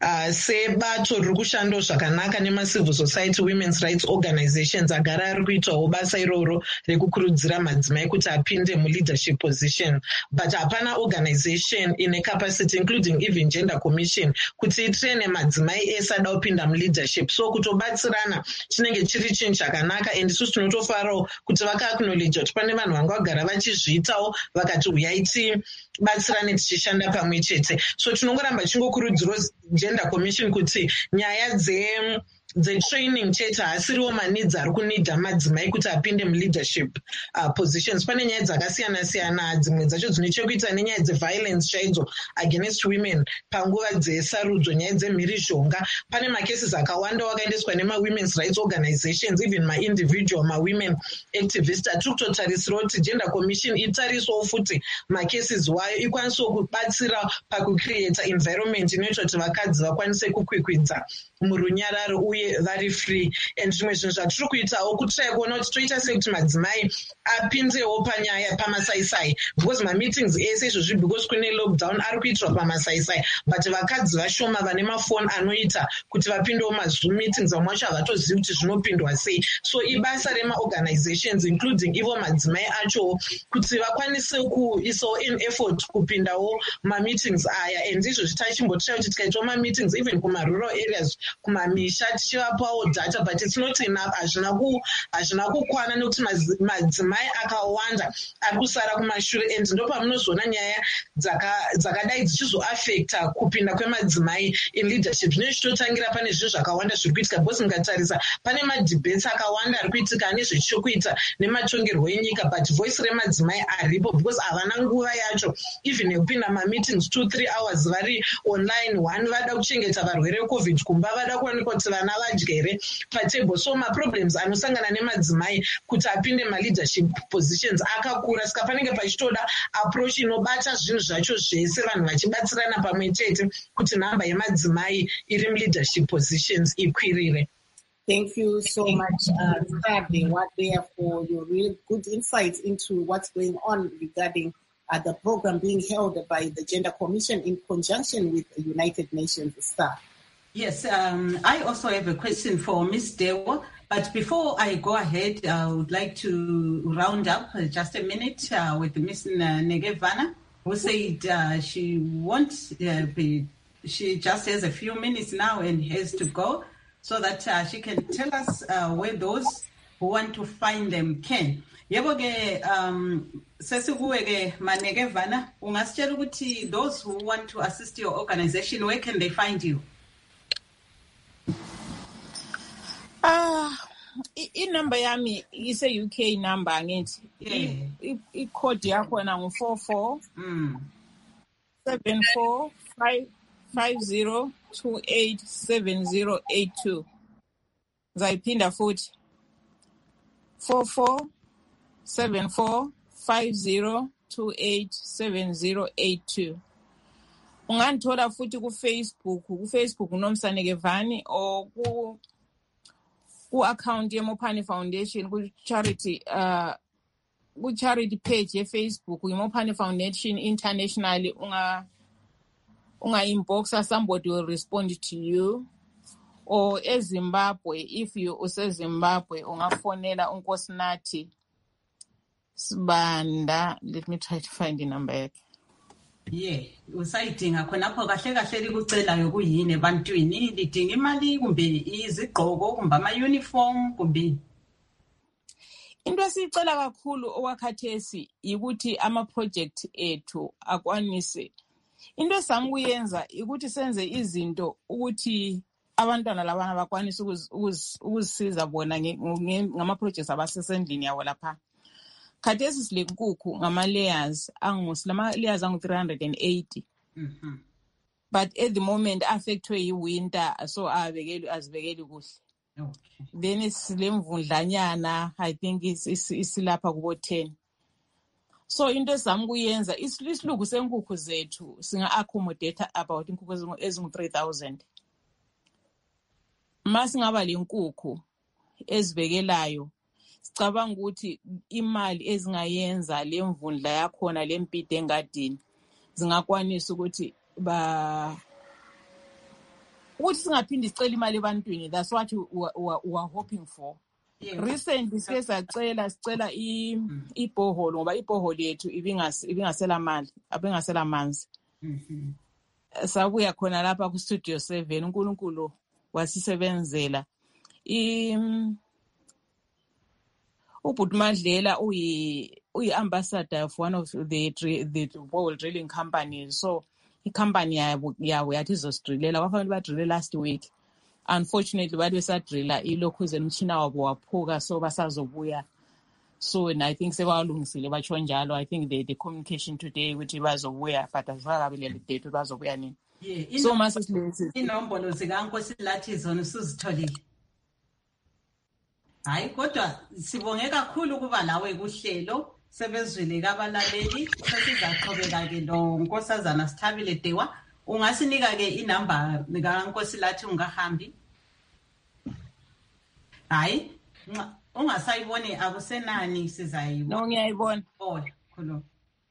Q: sebato riri kushandawo zvakanaka nemacivil society women's rights organizations agara ari kuitawo basa iroro rekukurudzira madzimai kuti apinde muleadership position, but hapana organization ine capacity, including even Gender Commission, kuti itraine madzimai ese ada kupinda muleadership. So kutobatsirana chinenge chiri chinhu chakanaka, and isusu tinotofarawo kuti vaka-acknowledge kuti pane vanhu vanga vagara vachizviitawo vakati uyai tibatsirane tichishanda pamwe chete. So tinongoramba chingokurudzirawo Gender Commission kuti nyaya the-training chete haasiriwo manidzi ari kunidha madzimai kuti apinde muleadership positions. Pane nyaya dzakasiyana-siyana, dzimwe dzacho dzine chekuita nenyaya dzeviolence chaidzo against women panguva dzesarudzo, nyaya dzemhirizhonga. Pane macases akawanda wakaendeswa nema-women's rights organizations, even ma-individual ma-women activists. Atiri kutotarisirawo kuti Gender Commission itariswawo futi macases wayo, ikwanisewo kubatsira pakucreata environment inoita kuti vakadzi vakwanise kukwikwidza murunyararo uye vari free. And zvimwe zvinhu zvatiri kuitawo kutrai kuona kuti toita sei kuti madzimai apindewo panyaya pamasaisai, because mameetings ese izvozvi, because kune lockdown, ari kuitirwa pamasaisai, but vakadzi vashoma vane mafoni anoita kuti vapindewo mazoom meetings, vamwe vacho havatozivi kuti zvinopindwa sei. So ibasa rema-organizations including ivo madzimai acho kuti vakwanise kuisawo an effort kupindawo mameetings aya. And izvozvi tachimbotirai kuti tikaitawo mameetings even kuma-rural areas, kumamisha, tichivapawo data, but it's not enough. Hazvina kukwana nekuti madzimai akawanda ari kusara kumashure, and ndopamunozoona nyaya dzakadai dzichizoafecta kupinda kwemadzimai in leadership. Zvine zvichitangira pane zvinhu zvakawanda zviri kuitika, because mukatarisa pane madebhates akawanda ari kuitika nezvechikuita nematongerwo enyika, but voice remadzimai haripo, because havana nguva yacho even yekupinda mameetings 2-3 hours vari online. One, vada kuchengeta varwere COVID kumba, vada kuwanikwa kuti vana vadyere patable. So maproblems anosangana nemadzimai kuti apinde maleadership positions akakura, saka panenge pachitoda approach inobata zvinhu zvacho zvese, vanhu vachibatsirana pamwe chete kuti nhamba yemadzimai iri muleadership positions ikwirire.
A: Thank you so much, Sabe, for your really good insights into what's going on regarding the program being held by the Gender Commission in conjunction with the United Nations staff.
B: Yes, I also have a question for Ms. Dewa, but before I go ahead, I would like to round up just a minute with Ms. Negevana, who said she she just has a few minutes now and has to go, so that she can tell us where those who want to find them can. Yebo ke sesikuwe ke Manekevana, ungasitshela ukuthi those who want to assist your organization, where can they find you?
O: I-number yami is a UK number ngithi. I-code yakho na ngu44 74 50287082. Zayiphinda futhi 44 74 50287082. Ungangithola futhi ku-Facebook uNomsanekevani or ku-account yeMopane Foundation ku-charity page ye-Facebook yeMopane Foundation International. Unga-inboxa, somebody will respond to you. Or eZimbabwe, if you useZimbabwe, ungafonela uNkosinathi Sibanda. Let me try to find the number yakhe.
B: Yeah, usayidinga khonapho kahle kahle likucelayo kuyini ebantwini, lidinga imali kumbe izigqoko kumbe ama-uniform kumbe?
O: Into esiyicela kakhulu okwakhathesi ukuthi ama-project ethu akwanise. Into esamkuyenza ukuthi senze izinto ukuthi abantwana labana bakwanise ukuzisiza bona ngama-projects abasesendlini yawo lapha. Khathesi silenkukhu ngama-layers layers angu-380. But at the moment affectwe yi-winter, so azibekeli kuhle. Then silemvundlanyana, I think isilapha kubo 10. So into esamkuyenza isilugu senkukhu zethu singa-accommodate about inkukhu ezingu-3,000. Masingaba lenkukhu ezibekelayo, sicabanga ukuthi imali ezingayenza lemvundla yakhona lempide engadini zingakwanisa ukuthi singaphindi sicela imali ebantwini. That's what we are hoping for. Recently sicela iborehole ngoba iborehole yethu ibingasela mali, abengasela manzi. Sabuya khona lapha ku Studio 7 uNkulunkulu wasisebenzela. uBhutmadlela uyi-ambassador of one of the oil drilling companies. So i-company yabo yathi izostrillela, bafanele badrille last week. Unfortunately bathi besadrilla ilokhuze umtshina wabo waphuka, so basazobuya soon. I think sebawalungisile batsho njalo. I think the communication today ukuthi bazobuya, but azikakabi le date bazobuya nini. So masisilesi
B: inombolo zikaNkosilathi zona usuzitholile. Hayi kodwa sibonge kakhulu ukuba lawe kuhlelo, sebezwile kabalaleli. Sesizaqhubeka ke lo Nkosazana Sithabile Dewa. Ungasinika ke inamba likaNkosilathi ungahambi? Hayi ungasayiboni akusenani sizayibona.
O: No ngiyayibona.
B: Oh khulu.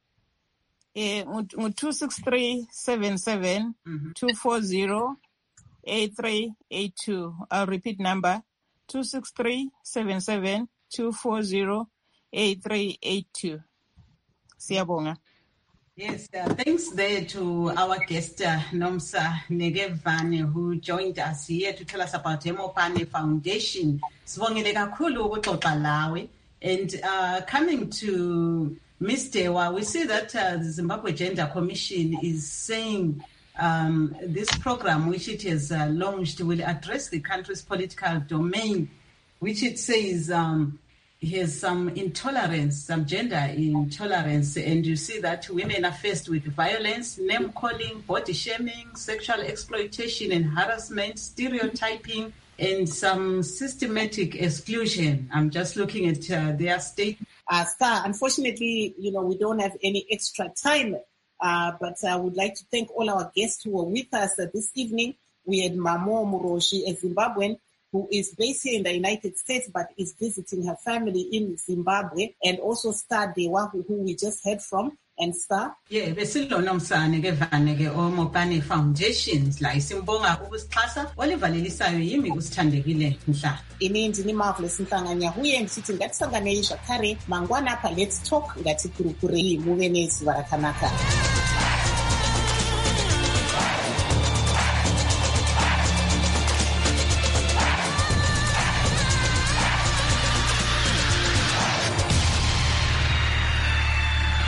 O: 26377 240 8382. I'll repeat number 26377 240 8382. Siyabonga.
B: Yes, thanks there to our guest, Nomsanekevane, who joined us here to tell us about Mopane Foundation. Sibongile kakhulu ukuxoxa lawe. And coming to Ms. Dewa, we see that the Zimbabwe Gender Commission is saying this program, which it has launched, will address the country's political domain, which it says has some intolerance, some gender intolerance. And you see that women are faced with violence, name-calling, body shaming, sexual exploitation and harassment, stereotyping, and some systematic exclusion. I'm just looking at their state.
A: Star, unfortunately, we don't have any extra time, but I would like to thank all our guests who were with us this evening. We had Mamo Muroshi, a Zimbabwean who is based here in the United States but is visiting her family in Zimbabwe, and also Star Dewa, who we just heard from. And Star?
B: Yeah, besilo Nomsanekevane ke Mopane Foundation la isimbonga ukusixhasa olivalelisayo yimi kusithandekile mhla.
A: Ininzi ni marvelous inhlanganya huye ngisithi ngathi sangane yishakare mangwana apha let's talk ngathi kurukure muve nezivarakanaka.